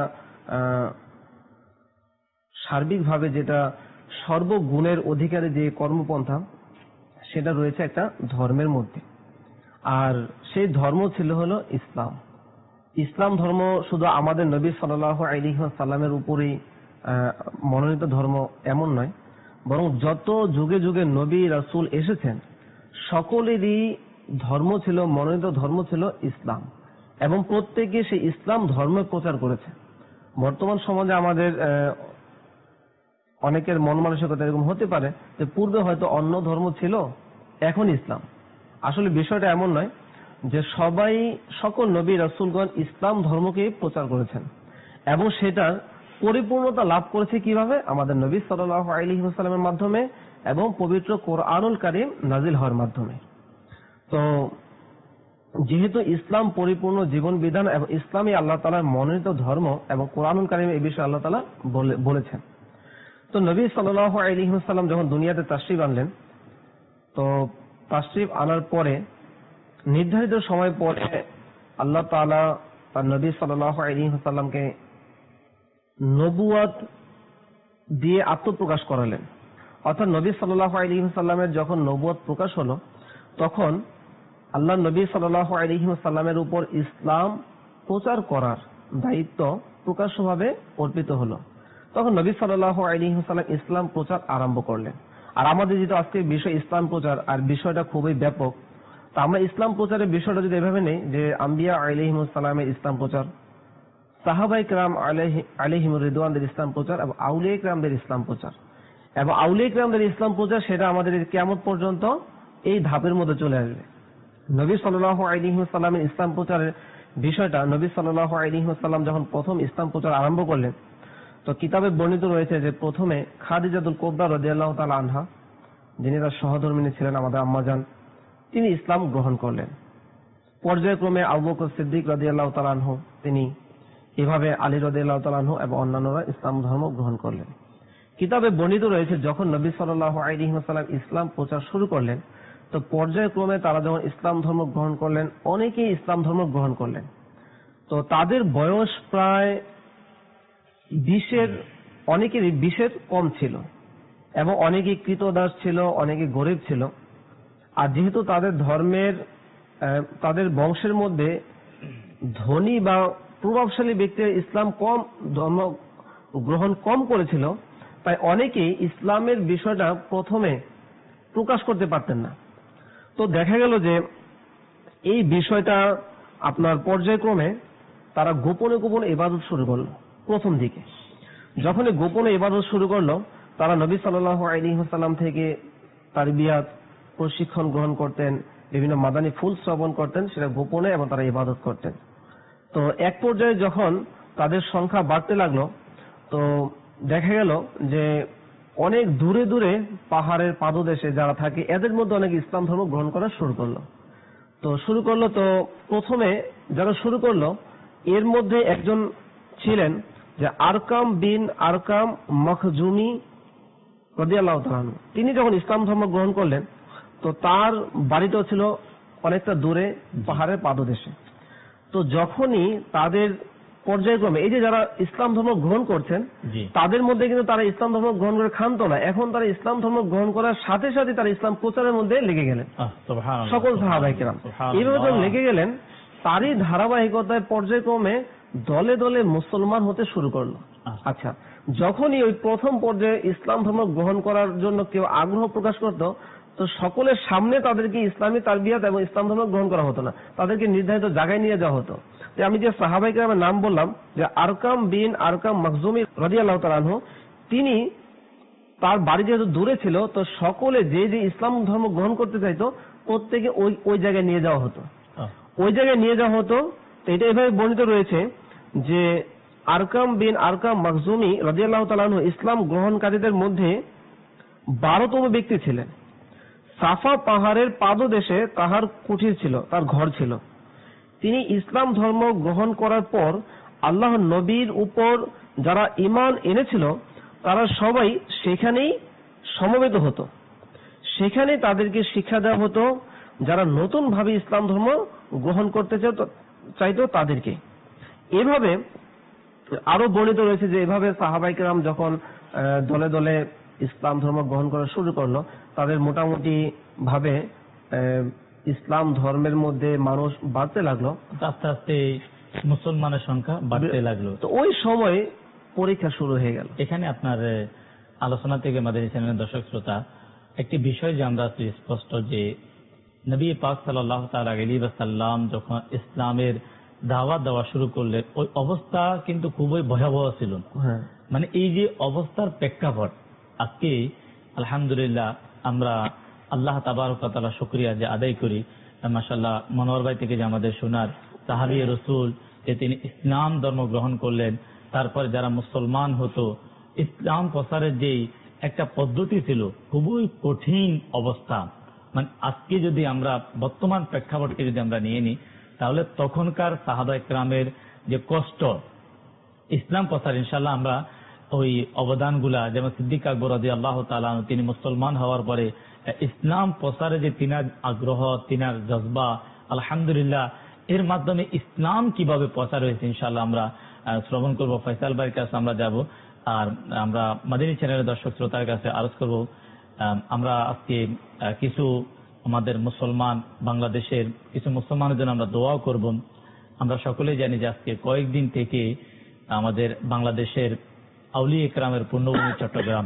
সার্বিকভাবে যেটা সর্বগুণের অধিকারী যে কর্মপন্থা, সেটা রয়েছে একটা ধর্মের মধ্যে। আর সেই ধর্ম ছিল হলো ইসলাম। ইসলাম ধর্ম শুধু আমাদের নবী সাল্লাল্লাহু আলাইহি ওয়াসাল্লামের উপরেই মনোনীত ধর্ম এমন নয়, বরং যত যুগে যুগে নবী রাসূল এসেছেন সকলেরই ধর্ম ছিল, মনোনীত ধর্ম ছিল ইসলাম। এবং প্রত্যেকে সেই ইসলাম ধর্ম প্রচার করেছে। বর্তমান সমাজে আমাদের অনেকের মন মানসিকতা এরকম হতে পারে যে পূর্বে হয়তো অন্য ধর্ম ছিল, এখন ইসলাম। আসলে বিষয়টা এমন নয়, যে সবাই সকল নবী রাসূলগণ ইসলাম ধর্মকে প্রচার করেছেন এবং সেটার পরিপূর্ণতা লাভ করেছে কিভাবে, আমাদের নবী সাল্লাল্লাহু আলাইহি ওয়াসাল্লামের মাধ্যমে এবং পবিত্র কোরআনুল কারীম নাজিল হওয়ার মাধ্যমে। তো যেহেতু ইসলাম পরিপূর্ণ জীবন বিধান এবং ইসলামই আল্লাহ তাআলার মনোনীত ধর্ম এবং কোরআনুল কারীমে এই বিষয়ে আল্লাহ তাআলা বলেছেন। তো নবী সাল্লাল্লাহু আলাইহি ওয়াসাল্লাম যখন দুনিয়াতে তাশরীফ আনলেন, তো তাশরীফ আনার পরে নির্ধারিত সময় পরে আল্লাহ তাআলা তার নবী সাল্লাল্লাহু আলাইহি ওয়াসাল্লামকে নবুয়ত দিয়ে আত্মপ্রকাশ করালেন। অর্থাৎ নবী সাল্লাল্লাহু আলাইহি ওয়াসাল্লামের যখন নবুয়ত প্রকাশ হলো, তখন আল্লাহ নবী সাল্লাল্লাহু আলাইহি ওয়াসাল্লামের উপর ইসলাম প্রচার করার দায়িত্ব প্রকাশ্যভাবে অর্পিত হলো। তখন নবী সাল্লাল্লাহু আলাইহি ওয়াসাল্লাম ইসলাম প্রচার আরম্ভ করলেন। আর আমাদের যেহেতু আজকের বিষয় ইসলাম প্রচার, আর বিষয়টা খুবই ব্যাপক, তা আমরা ইসলাম প্রচারের বিষয়টা যদি এভাবে নেই যে আম্বিয়া আলাইহিমুস সালামের ইসলাম প্রচার, সাহাবায়ে কেরাম আলাইহিমুর রিদওয়ানদের ইসলাম প্রচার এবং আউলিয়া কেরামদের ইসলাম প্রচার, এবং আউলিয়া কেরামদের ইসলাম প্রচার সেটা আমাদের কিয়ামত পর্যন্ত এই ধাপের মধ্যে চলে আসবে। নবী সাল্লাল্লাহু আলাইহি ওয়াসাল্লামের ইসলাম প্রচারের বিষয়টা, নবী সাল্লাল্লাহু আলাইহি ওয়াসাল্লাম যখন প্রথম ইসলাম প্রচার আরম্ভ করলেন, তো কিতাবে বর্ণিত রয়েছে যে প্রথমে খাদিজাতুল কুবরা রাদিয়াল্লাহু তাআলা আনহা, যিনি তার সহধর্মিণী ছিলেন আমাদের আম্মাজান, তিনি ইসলাম গ্রহণ করলেন। পর্যায়ক্রমে আবু বকর সিদ্দিক রাদিয়াল্লাহু তাআলা আনহু, তিনি এভাবে আলী রাদিয়াল্লাহু তাআলা আনহু এবং অন্যান্যরা ইসলাম ধর্ম গ্রহণ করলেন। কিতাবে বর্ণিত রয়েছে যখন নবী সাল্লাল্লাহু আলাইহি ওয়াসাল্লাম ইসলাম প্রচার শুরু করলেন, তো পর্যায়ক্রমে তারা যখন ইসলাম ধর্ম গ্রহণ করলেন, অনেকেই ইসলাম ধর্ম গ্রহণ করলেন। তো তাদের বয়স প্রায় বিশের, অনেকেরই বিশের কম ছিল, এবং অনেকেই কৃতদাস ছিল, অনেকে গরিব ছিল। আর যেহেতু তাদের ধর্মের, তাদের বংশের মধ্যে ধনী বা প্রভাবশালী ব্যক্তি ইসলাম কম, ধর্ম গ্রহণ কম করেছিল, তাই অনেকেই ইসলামের বিষয়টা প্রথমে প্রকাশ করতে পারতেন না। তো দেখা গেল যে এই বিষয়টা আপনার পর্যায়ক্রমে তারা গোপনে গোপনে ইবাদত শুরু করলো। প্রথম দিকে যখন গোপনে ইবাদত শুরু করলো, তারা নবী সাল্লাল্লাহু আলাইহি ওয়াসাল্লাম থেকে তারবিয়াত, প্রশিক্ষণ গ্রহণ করতেন, বিভিন্ন মাদানী ফুল শ্রবণ করতেন, সেটা গোপনে, এবং তারা ইবাদত করতেন। তো এক পর্যায়ে যখন তাদের সংখ্যা বাড়তে লাগলো, তো দেখা গেল যে অনেক দূরে দূরে পাহাড়ের পাদদেশে যারা থাকে, এদের মধ্যে অনেক ইসলাম ধর্ম গ্রহণ করা শুরু করলো। তো শুরু করলো তো প্রথমে যারা শুরু করলো, এর মধ্যে একজন ছিলেন যে আরকাম বিন আরকাম মখজুমি রাদিয়াল্লাহু তাআলা আনহু। তিনি যখন ইসলাম ধর্ম গ্রহণ করলেন, তো তার বাড়িটাও ছিল অনেকটা দূরে পাহাড়ের পাদদেশে। তো যখনই তাদের পর্যায়ক্রমে এই যে যারা ইসলাম ধর্ম গ্রহণ করছেন, তাদের মধ্যে কিন্তু তারা ইসলাম ধর্ম গ্রহণ করে ক্ষান্ত না, এখন তারা ইসলাম ধর্ম গ্রহণ করার সাথে সাথে তারা ইসলাম প্রচারের মধ্যে লেগে গেলেন, সকল সাহাবায়ে কেরাম এইভাবে যখন লেগে গেলেন, তারই ধারাবাহিকতায় পর্যায়ক্রমে দলে দলে মুসলমান হতে শুরু করলো। আচ্ছা, যখনই ওই প্রথম পর্যায়ে ইসলাম ধর্ম গ্রহণ করার জন্য কেউ আগ্রহ প্রকাশ করত, তো সকলের সামনে তাদেরকে ইসলামী তারবিয়াত এবং ইসলাম ধর্ম গ্রহণ করা হতো না, তাদেরকে নির্ধারিত জায়গায় নিয়ে যাওয়া হতো। আমি যে সাহাবায়ে কেরামের নাম বললাম, যে আরকাম বিন আরকাম মখজুমি রাদিয়াল্লাহু তাআলা আনহু, তিনি, তার বাড়ি যেহেতু দূরে ছিল, তো সকলে যে যে ইসলাম ধর্ম গ্রহণ করতে চাইতো, প্রত্যেকে ওই ওই জায়গায় নিয়ে যাওয়া হতো, ওই জায়গায় নিয়ে যাওয়া হতো। তো এটা এভাবে বর্ণিত রয়েছে যে আরকাম বিন আরকাম মখজুমি রাদিয়াল্লাহু তাআলা আনহু ইসলাম গ্রহণকারীদের মধ্যে বারোতম ব্যক্তি ছিলেন। সাফা পাহাড়ের পাদদেশে তাহার কুঠির ছিল, তার ঘর ছিল। তিনি ইসলাম ধর্ম গ্রহণ করার পর আল্লাহ নবীর উপর যারা ঈমান এনেছিল, তারা সবাই সেখানেই সমবেত হতো, সেখানে তাদেরকে শিক্ষা দেওয়া হতো, যারা নতুন ভাবে ইসলাম ধর্ম গ্রহণ করতে চাইতো তাদেরকে। এভাবে আরো বর্ণিত রয়েছে যে এভাবে সাহাবায়ে কেরাম যখন দলে দলে ইসলাম ধর্ম গ্রহণ করা শুরু করলো, তাদের মোটামুটি ভাবে ইসলাম ধর্মের মধ্যে মানুষ বাড়তে লাগলো, আস্তে আস্তে মুসলমানের সংখ্যা বাড়তে লাগলো। তো ওই সময় পরীক্ষা শুরু হয়ে গেল। এখানে আপনার আলোচনা থেকে মাদানী চ্যানেলের দর্শক শ্রোতা, একটি বিষয় যে আমরা স্পষ্ট, যে নবী পাক সাল্লাল্লাহু তাআলা আলাইহি ওয়াসাল্লাম যখন ইসলামের দাওয়াত দেওয়া শুরু করলেন, ওই অবস্থা কিন্তু খুবই ভয়াবহ ছিল। মানে এই যে অবস্থার প্রেক্ষাপট, আজকে আলহামদুলিল্লাহ আমরা আল্লাহ তাবারক ওয়া তাআলা শুকরিয়া যে আদায় করি, মাশাআল্লাহ মনোহর ভাই থেকে যে আমাদের শোনার সাহাবী রাসূল, যে তিনি ইসলাম ধর্ম গ্রহণ করলেন, তারপর যারা মুসলমান হতো, ইসলাম প্রচারের যে একটা পদ্ধতি ছিল, খুবই কঠিন অবস্থা। মানে আজকে যদি আমরা বর্তমান প্রেক্ষাপটকে যদি আমরা নিয়ে নিই, তাহলে তখনকার সাহাবায়ে কেরামের যে কষ্ট ইসলাম প্রচার, ইনশাআল্লাহ আমরা ওই অবদানগুলা, যেমন সিদ্দিক আকবর রাদিয়াল্লাহু তাআলা আনহু, তিনি মুসলমান হওয়ার পরে ইসলাম প্রচারে যে তিনার আগ্রহ, তিনার জজবা, আলহামদুলিল্লাহ এর মাধ্যমে ইসলাম কিভাবে প্রচার হয়েছে ইনশাআল্লাহ আমরা শ্রবণ করব। ফয়সাল ভাইয়ের কাছে আমরা যাব, আর আমরা মাদানী চ্যানেলের দর্শক শ্রোতার কাছে আরজ করব, আমরা আজকে কিছু আমাদের মুসলমান, বাংলাদেশের কিছু মুসলমানের জন্য আমরা দোয়াও করব। আমরা সকলেই জানি যে আজকে কয়েকদিন থেকে আমাদের বাংলাদেশের আউলিয়া ইকরামের পূর্ণভূমি চট্টগ্রাম,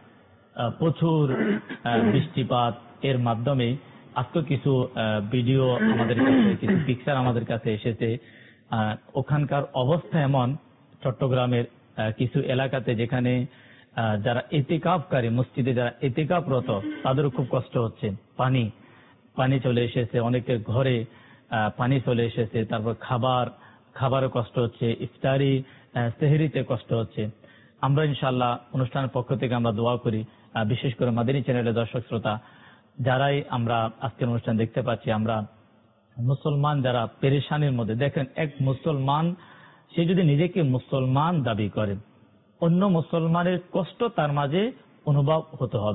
প্রচুর বৃষ্টিপাত, এর মাধ্যমে আজকে কিছু ভিডিও আমাদের কাছে, কিছু পিকচার আমাদের কাছে এসেছে। ওখানকার অবস্থা এমন, চট্টগ্রামের কিছু এলাকাতে যেখানে যারা ইতিকাফকারী, মসজিদে যারা ইতিকাফরত, তাদেরও খুব কষ্ট হচ্ছে। পানি পানি চলে এসেছে, অনেকের ঘরে পানি চলে এসেছে, তারপর খাবার খাবারও কষ্ট হচ্ছে, ইফতারি সেহরিতে কষ্ট হচ্ছে। আমরা ইনশাআল্লাহ অনুষ্ঠানের পক্ষ থেকে আমরা দোয়া করি, বিশেষ করে মাদানী চ্যানেলের দর্শক শ্রোতা যারাই আমরা আজকের অনুষ্ঠান দেখতে পাচ্ছি, আমরা মুসলমান যারা পেরেশানির মধ্যে, দেখেন এক মুসলমান সে যদি নিজেকে মুসলমান দাবি করে, অন্য মুসলমানের কষ্ট তার মাঝে অনুভব হতে হবে।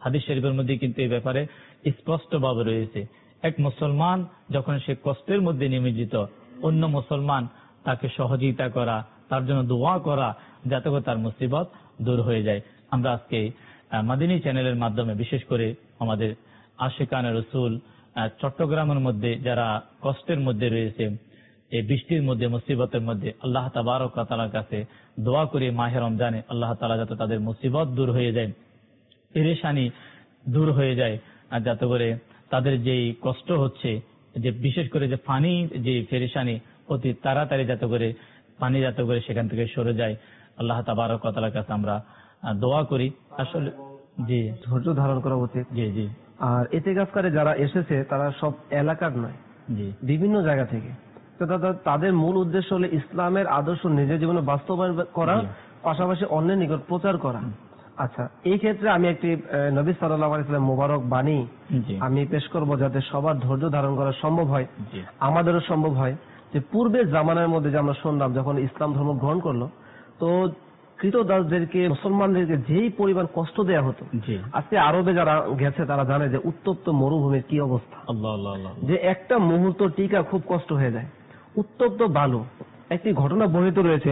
হাদিস শরীফের মধ্যে কিন্তু এই ব্যাপারে স্পষ্টভাবে রয়েছে। এক মুসলমান যখন সে কষ্টের মধ্যে নিমজ্জিত, অন্য মুসলমান তাকে সহযোগিতা করা, তার জন্য দোয়া করা, যাতে করে তার মুসিবত দূর হয়ে যায়। আমরা আজকে মাদিনী চ্যানেলের মাধ্যমে বিশেষ করে আমাদের আশিকানে রসুল চট্টগ্রামের মধ্যে যারা কষ্টের মধ্যে রয়েছে, এই বৃষ্টির মধ্যে, মুসিবতের মধ্যে, আল্লাহ তাবারক ওয়া তাআলার কাছে দোয়া করি মাহে রমজানে আল্লাহ তাআলা যাতে তাদের মুসিবত দূর হয়ে যায়, পেরেশানি দূর হয়ে যায়, আর যাতে করে তাদের যেই কষ্ট হচ্ছে, যে বিশেষ করে যে পানি যে পেরেশানি অতি তাড়াতাড়ি যাতে করে পানি যাতে করে সেখান থেকে সরে যায়, আল্লাহ তাবারক ওয়া তাআলার কাছে আমরা দোয়া করি। আসলে জি ধৈর্য ধারণ করা উচিত। জি জি আর ইতিকাফকারী যারা এসেছে তারা সব এলাকার নয়, জি বিভিন্ন জায়গা থেকে। তো তাদের মূল উদ্দেশ্য হলো ইসলামের আদর্শ নিজের জীবনে বাস্তবায়ন করা, পাশাপাশি অন্যের নিকট প্রচার করা। আচ্ছা, এই ক্ষেত্রে আমি একটি নবী সাল্লাল্লাহু আলাইহি ওয়াসাল্লাম মোবারক বাণী আমি পেশ করব, যাতে সবার ধৈর্য ধারণ করা সম্ভব হয়, আমাদেরও সম্ভব হয়। যে পূর্বের জামানার মধ্যে যে আমরা শুনলাম, যখন ইসলাম ধর্ম গ্রহণ করলো, তো কৃতদাসদেরকে, মুসলমানদেরকে যেই পরিমাণ কষ্ট দেয়া হতো, আজকে আরবে যারা গেছে তারা জানে যে উত্তপ্ত মরুভূমির কি অবস্থা, যে একটা মুহূর্ত টিকা খুব কষ্ট হয়ে যায়। উত্তপ্ত বালু। একটি ঘটনা বর্ণিত রয়েছে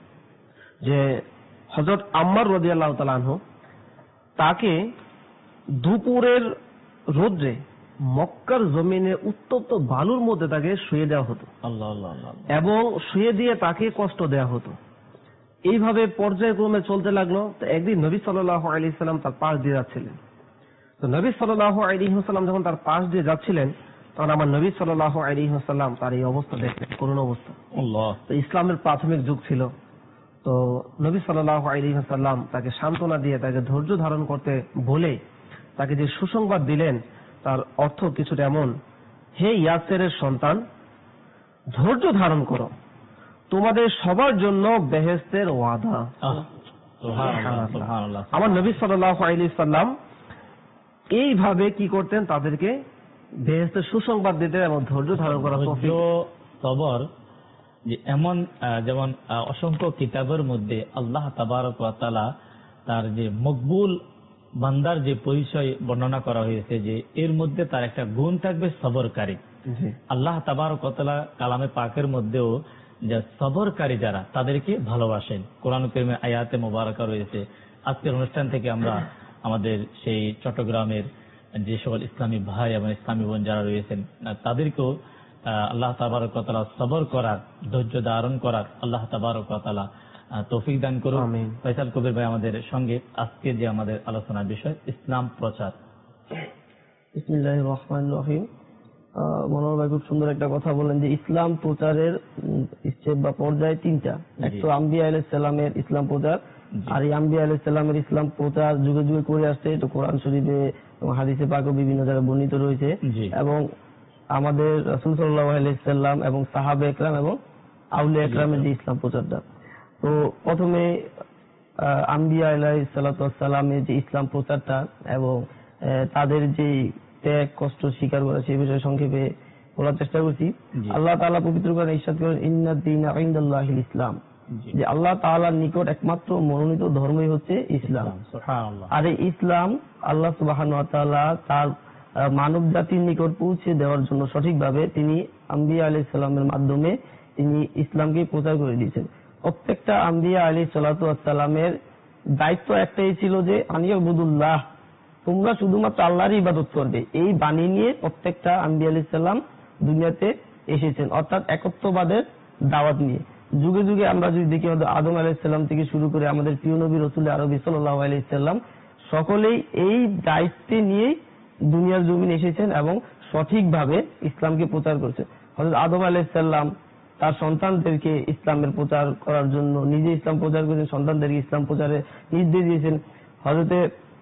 যে হযরত আম্মার রাদিয়াল্লাহু তাআলা আনহু, তাকে দুপুরের রোদ্রে মক্কার জমিনে উত্তপ্ত বালুর মধ্যে তাকে শুয়ে দেওয়া হতো এবং শুয়ে দিয়ে তাকে কষ্ট দেওয়া হতো। এইভাবে পর্যায়ক্রমে চলতে লাগলো। তো একদিন নবী সাল্লাল্লাহু আলাইহি সাল্লাম তার পাশ দিয়ে যাচ্ছিলেন। তো নবী সাল্লাল্লাহু আলাইহি ওয়াসাল্লাম যখন তার পাশ দিয়ে যাচ্ছিলেন, তখন আমার নবী সাল্লাল্লাহু আলাইহি ওয়াসাল্লাম তার এই অবস্থা দেখলেন, করুণ অবস্থা। তো ইসলামের প্রাথমিক যুগ ছিল। তো নবী সাল্লাল্লাহু আলাইহি ওয়াসাল্লাম তাকে সান্ত্বনা দিয়ে, তাকে ধৈর্য ধারণ করতে বলে তাকে যে সুসংবাদ দিলেন, তার অর্থ কিছুটা এমন: হে ইয়াসেরের সন্তান, ধৈর্য ধারণ করো, তোমাদের সবার জন্য বেহেশতের ওয়াদা। আমার নবী সাল্লাল্লাহু আলাইহি সাল্লাম এইভাবে কি করতেন, তাদেরকে বেহেশতের সুসংবাদ দিতেন এবং ধৈর্য ধারণ করা তৌফিক। সবর যে এমন, যেমন অসংখ্য কিতাবের মধ্যে আল্লাহ তাবারক ওয়া তাআলা তার যে মকবুল বান্দার যে পরিচয় বর্ণনা করা হয়েছে, যে এর মধ্যে তার একটা গুণ থাকবে সবরকারী। আল্লাহ তাবারক ওয়া তাআলা কালামে পাকের মধ্যেও যে সবরকারী যারা, তাদেরকে ভালোবাসেন। কোরআন কারীমে আয়াতে মুবারাকা রয়েছে। আজকের অনুষ্ঠান থেকে আমরা আমাদের সেই চট্টগ্রামের যে সকল ইসলামী ভাই এবং ইসলামী বোন যারা রয়েছেন, তাদেরকেও আল্লাহ তাবারক ওয়া তাআলা সবর করার, ধৈর্য ধারণ করার আল্লাহ তাবারক ওয়া তাআলা তৌফিক দান করুন। ফয়সাল কবির ভাই আমাদের সঙ্গে আজকে যে আমাদের আলোচনার বিষয় ইসলাম প্রচার। বিসমিল্লাহির রহমানির রহিম। মনোহর ভাই খুব সুন্দর একটা কথা বললেন যে ইসলাম প্রচারের স্টেপ বা পর্যায় তিনটা। এক তো আম্বিয়া আলাইহিস সালামের ইসলাম প্রচার, আর এই আম্বিয়া আলাইহিস সালামের ইসলাম প্রচার যুগে যুগে করে আসছে। তো কোরআন শরীফে এবং হাদিসে পাকে বিভিন্ন জায়গায় বর্ণিত রয়েছে, এবং আমাদের রাসূল সাল্লাল্লাহু আলাইহি সাল্লাম এবং সাহাবা একরাম এবং আউলিয়া একরামের যে ইসলাম প্রচারটা। তো প্রথমে আম্বিয়া আলাইহিস সালাতু ওয়াস সালামের যে ইসলাম প্রচারটা এবং তাদের যে ত্যাগ কষ্ট স্বীকার করা, সেই বিষয়ে সংক্ষেপে বলার চেষ্টা করছি। আল্লাহ তাআলা পবিত্র কোরআনে ইরশাদ করেন, ইন্নাদ দীনা ইনদাল্লাহিল ইসলাম, যে আল্লাহ তাআলার নিকট একমাত্র মনোনীত ধর্মই হচ্ছে ইসলাম। আর এই ইসলাম আল্লাহ সুবহানাহু ওয়া তাআলা তার মানব জাতির নিকট পৌঁছে দেওয়ার জন্য সঠিকভাবে তিনি আম্বিয়া আলাইহিস সালামের মাধ্যমে তিনি ইসলামকে প্রচার করে দিয়েছেন। প্রত্যেকটা আম্বিয়া আলাইহিস সালাতু ওয়াস সালামের দায়িত্ব একটাই ছিল যে আনিয়াবুদুল্লাহ, তোমরা শুধুমাত্র আল্লাহরই ইবাদত করবে। এই বাণী নিয়ে প্রত্যেকটা আম্বিয়া আলাইহিস সালাম দুনিয়াতে এসেছেন, অর্থাৎ একত্ববাদের দাওয়াত নিয়ে। যুগে যুগে আমরা যদি দেখি, আদম আলাইহিস সালাম থেকে শুরু করে আমাদের প্রিয় নবী রাসূল আরবি সাল্লাল্লাহু আলাইহি সাল্লাম সকলেই এই দায়িত্বে নিয়েই দুনিয়ার জমিনে এসেছেন এবং সঠিকভাবে ইসলামকে প্রচার করেছেন। হযরত আদম আলাইহিস সালাম তার সন্তানদেরকে ইসলামের প্রচার করার জন্য নিজে ইসলাম প্রচার করেছেন, সন্তানদেরকে ইসলাম প্রচারে নির্দেশ দিয়েছেন। হযরত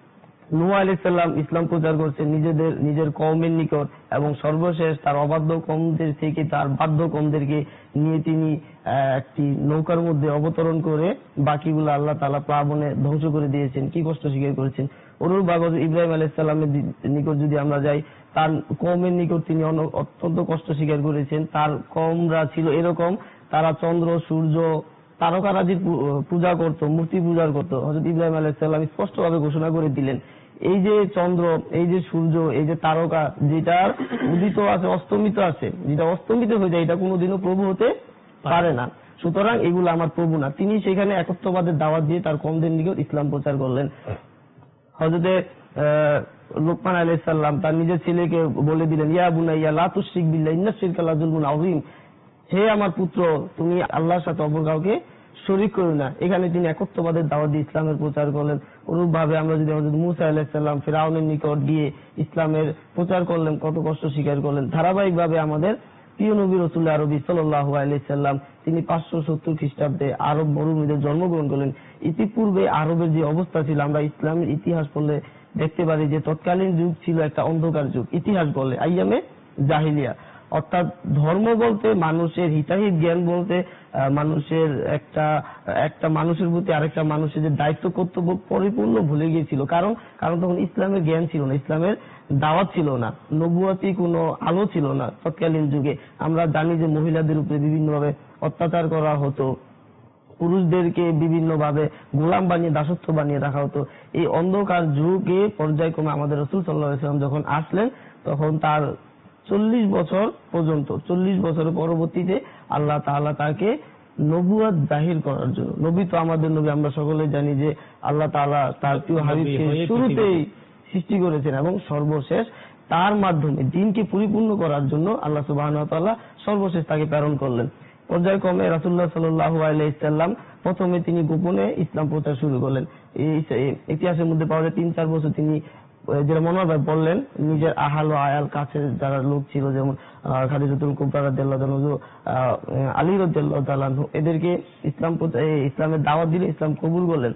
নূহ আলাইহিস সালাম ইসলাম প্রচার করছেন নিজেদের নিজের কওমের নিকট, এবং সর্বশেষ তার অবাধ্য কওমদের থেকে তার বাধ্য কওমদেরকে নিয়ে তিনি একটি নৌকার মধ্যে অবতরণ করে বাকিগুলো আল্লাহ তাআলা প্লাবনে ধ্বংস করে দিয়েছেন। কি কষ্ট স্বীকার করেছেন। অনুরূপভাবে ইব্রাহিম আলাইহিস সালামের নিকট যদি আমরা যাই, তার কওমের নিকট তিনি অত্যন্ত কষ্ট স্বীকার করেছেন। তার কওমরা ছিল এরকম, তারা চন্দ্র সূর্য তারকারাজির পূজা করত, মূর্তি পূজা করত। হযরত ইব্রাহিম আলাইহিস সালাম স্পষ্টভাবে ঘোষণা করে দিলেন, এই যে চন্দ্র, এই যে সূর্য, এই যে তারকা, যেটার উদিত আছে অস্তমিত আছে, যেটা অস্তমিত হয়ে যায়, এটা কোনোদিনও প্রভু হতে পারে না। সুতরাং এগুলো আমার প্রভু না। তিনি সেখানে একত্ববাদের দাওয়াত দিয়ে তার কমদের নিকট ইসলাম প্রচার করলেন। হযরতে লোকমান আলাইহিস সালাম তার নিজের ছেলেকে বলে দিলেন, ইয়া বুনাইয়া লা তুশরিক বিল্লাহ ইন্না শিরকা লাযুলমুন আযীম, হে আমার পুত্র, তুমি আল্লাহর সাথে অপর কাউকে শরীক করো না। এখানে তিনি একত্ববাদের দাওয়াত দিয়ে ইসলামের প্রচার করলেন। অনুরূপ ভাবে আমরা যদি হযরত মূসা আলাইহিস সালাম ফিরআউনের নিকট গিয়ে ইসলামের প্রচার করলেন, কত কষ্ট স্বীকার করলেন। ধারাবাহিক ভাবে আমাদের প্রিয় নবী রাসূল আরবি সাল্লাল্লাহু আলাইহি সাল্লাম তিনি পাঁচশো সত্তর খ্রিস্টাব্দে আরব মরুভূমিতে জন্মগ্রহণ করলেন। ইতিপূর্বে আরবের যে অবস্থা ছিল, আমরা ইসলামের ইতিহাস পড়লে দেখতে পারি যে তৎকালীন যুগ ছিল একটা অন্ধকার যুগ। ইতিহাস বলে আইয়ামে জাহিলিয়া, অর্থাৎ ধর্ম বলতে মানুষের হিতাহিত জ্ঞান বলতে মানুষের একটা একটা মানুষের প্রতি আরেকটা মানুষের যে দায়িত্ব কর্তব্য পরিপূর্ণ ভুলে গিয়েছিল। কারণ কারণ তখন ইসলামের জ্ঞান ছিল না, ইসলামের দাওয়াত ছিল না, নবুয়াতি কোনো আলো ছিল না তৎকালীন যুগে। আমরা জানি যে মহিলাদের উপরে বিভিন্নভাবে অত্যাচার করা হতো, পুরুষদেরকে বিভিন্নভাবে গোলাম বানিয়ে দাসত্ব বানিয়ে রাখা হতো। এই অন্ধকার যুগে পর্যায়ক্রমে আমাদের রাসূল সাল্লাল্লাহু আলাইহি ওয়াসাল্লাম যখন আসলেন, তখন তার চল্লিশ বছর পর্যন্ত, চল্লিশ বছরের পরবর্তীতে আল্লাহ তাআলা তাকে নবুয়ত জাহির করার জন্য, নবী তো আমাদের নবী, আমরা সকলে জানি যে আল্লাহ তাআলা তার প্রিয় হাবিবকে শুরুতেই সৃষ্টি করেছেন এবং সর্বশেষ তার মাধ্যমে দ্বীনকে পরিপূর্ণ করার জন্য আল্লাহ সুবহানাহু ওয়া তাআলা সর্বশেষ তাকে প্রেরণ করলেন। পর্যায়ক্রমে রাসূলুল্লাহ সাল্লাল্লাহু আলাইহি সাল্লাম প্রথমে তিনি গোপনে ইসলাম প্রচার শুরু করলেন। এই ইতিহাসের মধ্যে পাওয়া যায় তিন চার বছর তিনি, যেটা মনোয়ার ভাই বললেন, নিজের আহাল ও আয়াল কাছে যারা লোক ছিল, যেমন খাদিজাতুল কুবরা রাদিয়াল্লাহু আনহা, আলী রাদিয়াল্লাহু তাআলা আনহু, এদেরকে ইসলাম ইসলামের দাওয়াত দিলে ইসলাম কবুল করলেন।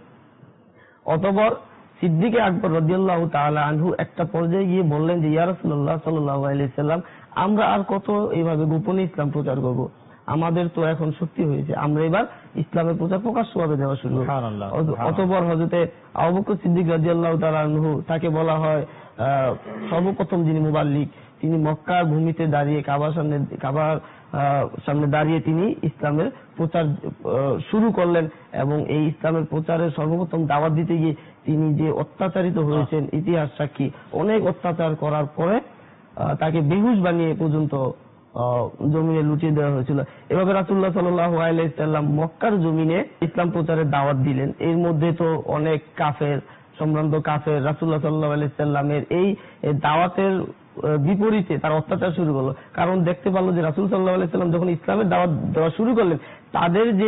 অতঃপর সিদ্দিক আকবর রাদিয়াল্লাহু তাআলা আনহু একটা পর্যায়ে গিয়ে বললেন যে ইয়া রাসূলুল্লাহ সাল্লাল্লাহু আলাইহি সাল্লাম, আমরা আর কত এইভাবে গোপনে ইসলাম প্রচার করব? আমাদের তো এখন শক্তি হয়েছে, আমরা এবার ইসলামের প্রচার প্রকাশ্যভাবে দেওয়া শুরু করব। অতঃপর হযরতে আবু বকর সিদ্দিক রাদিয়াল্লাহু তাআলা আনহু, তাকে বলা হয় সর্বপ্রথম যিনি মুবাল্লিগ, তিনি মক্কার ভূমিতে দাঁড়িয়ে কাবার সামনে কাবার সামনে দাঁড়িয়ে তিনি ইসলামের প্রচার শুরু করলেন এবং এই ইসলামের প্রচারের সর্বপ্রথম দাওয়াত দিতে গিয়ে তিনি যে অত্যাচারিত হয়েছেন ইতিহাস সাক্ষী। অনেক অত্যাচার করার পরে তাকে বেহুশ বানিয়ে পর্যন্ত জমিনে লুটিয়ে দেওয়া হয়েছিল। এভাবে রাসূলুল্লাহ সাল্লাল্লাহু আলাইহি সাল্লাম মক্কার জমিনে ইসলাম প্রচারের দাওয়াত দিলেন। এর মধ্যে তো অনেক কাফের, সম্ভ্রান্ত কাফের রাসূলুল্লাহ সাল্লাল্লাহু আলাইহি সাল্লামের এই দাওয়াতের বিপরীতে তার অত্যাচার শুরু করলো। কারণ দেখতে পারলো যে রাসূল সাল্লাল্লাহু আলাইহি সাল্লাম যখন ইসলামের দাওয়াত দেওয়া শুরু করলেন, তাদের যে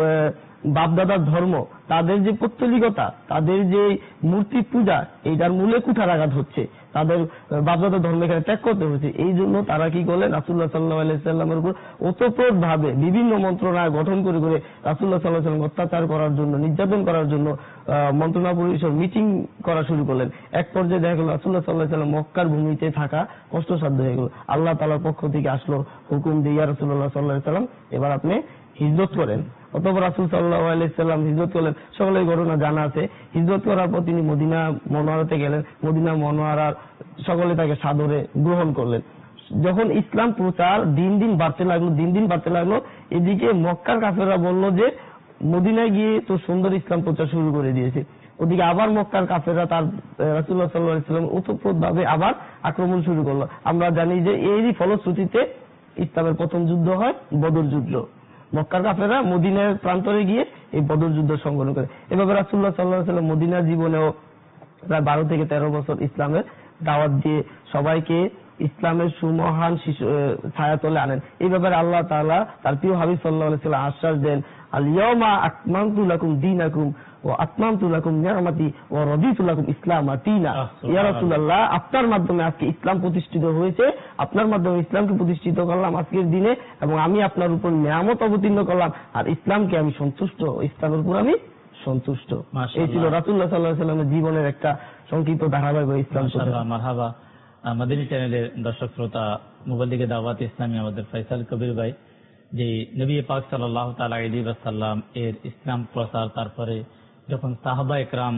বাপদাদার ধর্ম, তাদের যে পৌত্তলিকতা, তাদের যে মূর্তি পূজা, এইটার মূলে কুঠারাঘাত হচ্ছে, তাদের বাপদাদার ধর্ম এখানে ত্যাগ করতে হচ্ছে। এই জন্য তারা কি করলেন, রাসূলুল্লাহ সাল্লাল্লাহু আলাইহি সাল্লামের উপর ওতপ্রোত ভাবে বিভিন্ন মন্ত্রণালয় গঠন করে করে রাসূলুল্লাহ সাল্লাল্লাহু আলাইহি সাল্লাম অত্যাচার করার জন্য, নির্যাতন করার জন্য মন্ত্রণা পরিষদ মিটিং করা শুরু করলেন। এক পর্যায়ে দেখা গেল রাসূলুল্লাহ সাল্লাল্লাহু আলাইহি সাল্লাম মক্কার ভূমিতে থাকা কষ্টসাধ্য হয়ে গেল। আল্লাহ তাআলার পক্ষ থেকে আসলো হুকুম দিয়ে, ইয়া রাসূলুল্লাহ সাল্লাল্লাহু আলাইহি সাল্লাম, এবার আপনি হিজরত করেন। অতঃপর রাসূল সাল্লাল্লাহু আলাইহি সাল্লাম হিজরত করলেন। সকলের ঘটনা জানা আছে। হিজরত করার পর তিনি মদিনা মনোয়ারাতে গেলেন। মদিনা মনোয়ারার সকলে তাকে সাদরে গ্রহণ করলেন। যখন ইসলাম প্রচার দিন দিন বাড়তে লাগলো, দিন দিন বাড়তে লাগলো, এদিকে মক্কার কাফেররা বলল যে মদিনায় গিয়ে তো সুন্দর ইসলাম প্রচার শুরু করে দিয়েছে। ওদিকে আবার মক্কার কাফেররা তার রাসূলুল্লাহ সাল্লাল্লাহু আলাইহি সাল্লাম ওতপ্রোত ভাবে আবার আক্রমণ শুরু করলো। আমরা জানি যে এরই ফলশ্রুতিতে ইসলামের প্রথম যুদ্ধ হয় বদর যুদ্ধ। মক্কার কাফেররা মদিনার প্রান্তরে গিয়ে এই বদর যুদ্ধ সংগঠন করে। এভাবে রাসূলুল্লাহ সাল্লাল্লাহু আলাইহি সাল্লাম মদিনার জীবনেও প্রায় বারো থেকে তেরো বছর ইসলামের দাওয়াত দিয়ে সবাইকে ইসলামের সুমহান ছায়াতলে আনেন। এই ব্যাপারে আল্লাহ তাআলা তার প্রিয় হাবিব সাল্লাল্লাহু আলাইহি ওয়াসাল্লাম আশ্বাস দেন, আল ইয়াউমা আকমালতু লাকুম দীনাকুম ওয়া আতমামতু লাকুম নি'মাতি ওয়া রাদিতু লাকুম ইসলামা দীনা। ইয়া রাসূলুল্লাহ, আপনার মাধ্যমে আজকে ইসলাম প্রতিষ্ঠিত হয়েছে, আপনার মাধ্যমে ইসলামকে প্রতিষ্ঠিত করলাম আজকের দিনে, এবং আমি আপনার উপর নিয়ামত অবতীর্ণ করলাম, আর ইসলামকে আমি সন্তুষ্ট, ইসলামের উপর আমি সন্তুষ্ট। এই ছিল রাসূলুল্লাহ সাল্লাল্লাহু আলাইহি ওয়াসাল্লামের জীবনের একটা সংক্ষিপ্ত ধারাবাহিক ইসলাম প্রচার। মারহাবা। মাদানী চ্যানেলের দর্শক শ্রোতা, মুবাল্লিগে দাওয়াত ইসলামী আমাদের ফয়সাল কবির ভাই, যে নবী পাক সাল্লাল্লাহু তাআলা আলাইহি ওয়াসাল্লাম এর ইসলাম প্রচার, তারপরে যখন সাহাবা একরাম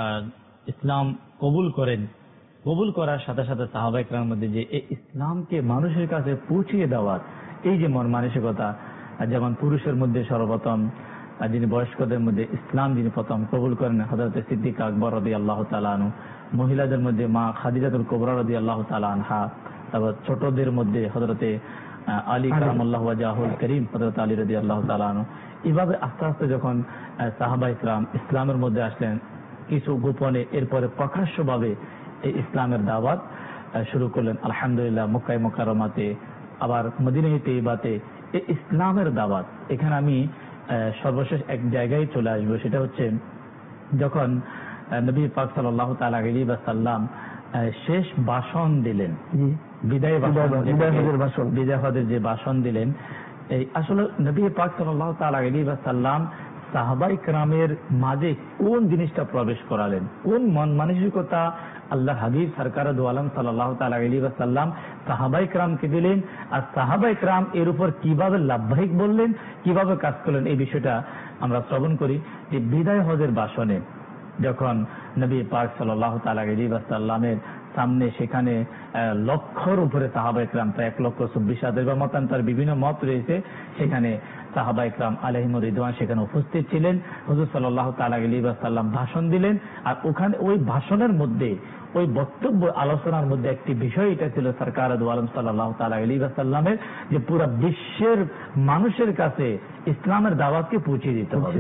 ইসলাম কবুল করেন, কবুল করার সাথে সাথে সাহাবা একরামের মধ্যে যে এই ইসলামকে মানুষের কাছে পৌঁছিয়ে দেওয়ার এই যে মন মানসিকতা, যেমন পুরুষের মধ্যে সর্বপ্রথম যিনি বয়স্কদের মধ্যে ইসলাম যিনি প্রথম কবুল করেন হযরত সিদ্দিক আকবর রাদিয়াল্লাহু তাআলা আনহু, মহিলাদের মধ্যে মা খাদিজাতুল কুবরা রাদিয়াল্লাহু তাআলা আনহা, তারপর ছোটদের মধ্যে হযরতে আলী কারামাল্লাহু ওয়াজহুল করিম হযরত আলী রাদিয়াল্লাহু তাআলা আনহু। এভাবে আস্তে আস্তে যখন সাহাবা ইকরাম ইসলামের মধ্যে আসলেন, কিছু গোপনে এরপরে প্রকাশ্যভাবে এই ইসলামের দাওয়াত শুরু করলেন। আলহামদুলিল্লাহ মক্কায় মুকাররমাতে, আবার মদিনায়ে তৈয়বাতে এই ইসলামের দাওয়াত। এখানে আমি সর্বশেষ এক জায়গায় চলে আসবো, সেটা হচ্ছে যখন নবী পাক সাল্লাল্লাহু তাআলা আলাইহি ওয়াসাল্লাম শেষ ভাষণ দিলেন, বিদায় ভাষণ, বিদায় হজের যে ভাষণ দিলেন, এই আসলে নবী পাক সাল্লাল্লাহু তাআলা আলাইহি ওয়াসাল্লাম সাহাবায়ে কেরামের মাঝে কোন জিনিসটা প্রবেশ করালেন, কোন মন মানসিকতা আল্লাহ হাবিব সরকার দু আলম সাল্লাল্লাহু তাআলা আলাইহি ওয়াসাল্লাম সাহাবায়ে কেরামকে দিলেন, আর সাহাবায়ে কেরাম এর উপর কিভাবে লাভবাহিক বললেন, কিভাবে কাজ করলেন, এই বিষয়টা আমরা শ্রবণ করি। যে বিদায় হজের ভাষণে যখন নবী পাক সাল্লাল্লাহু তাআলা আলাইহি ওয়াসাল্লামের সামনে সেখানে লক্ষর উপরে সাহাবায়ে কেরাম, প্রায় এক লক্ষ চব্বিশ হাজার বা মতান্তর বিভিন্ন মত রয়েছে, সেখানে সাহাবায়ে কেরাম আলাইহিমুর রিদওয়ান সেখানে উপস্থিত ছিলেন। হুজুর সাল্লাল্লাহু তাআলা আলাইহি ওয়াসাল্লাম ভাষণ দিলেন, আর ওখানে ওই ভাষণের মধ্যে, ওই বক্তব্য আলোচনার মধ্যে একটি বিষয় এটা ছিল সরকার দু আলম সাল্লাল্লাহু তাআলা আলাইহি ওয়াসাল্লামের, যে পুরো বিশ্বের মানুষের কাছে ইসলামের দাওয়াতকে পৌঁছে দিতে হবে।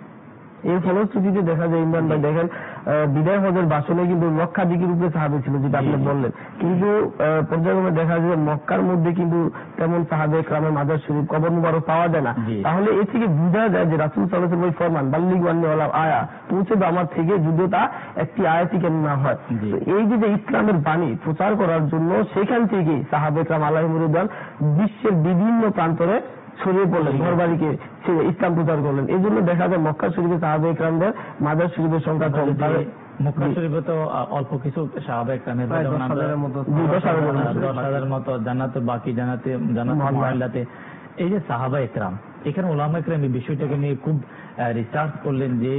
এর ফলশ্রুতিতে দেখা যায়, ইমরান ভাই দেখেন বিদায় হজের ভাষণে কিন্তু লক্ষাধিকের উপরে সাহাবী ছিল, যেটা আপনি বললেন, কিন্তু পর্যায়ক্রমে দেখা যায় মক্কার মধ্যে কিন্তু তেমন সাহাবায়ে কেরামের মাজার শরীফ, কবর মুবারক পাওয়া যায় না। তাহলে এ থেকে বোঝা যায় যে রাসূল সাল্লাল্লাহু আলাইহি ওয়াসাল্লাম ফরমান বাল্লিগু আন্নী ওয়ালাউ আয়া, পৌঁছে দাও আমার থেকে, যদিও তা একটি আয়াতই কেন না হয়। এই যে ইসলামের বাণী প্রচার করার জন্য সেখান থেকে সাহাবায়ে কেরাম আলাইহিমুর রিদওয়ান বিশ্বের বিভিন্ন প্রান্তরে ছড়িয়ে পড়লেন, ঘর বাড়িকে ইসলাম প্রচার করলেন। এই জন্য দেখা যায় মক্কা শরীফে সাহাবায়ে কেরামদের মাজার শরীফের সংখ্যা কম। মক্কা শরীফে তো অল্প কিছু সাহাবায়ে কেরামের দশ হাজার মতো, জান্নাতে বাকি, জান্নাতে জান্নাতুল মুআল্লাতে। এই যে সাহাবায়ে কেরাম, এখানে উলামায়ে কেরাম এই বিষয়টাকে নিয়ে খুব রিসার্চ করলেন যে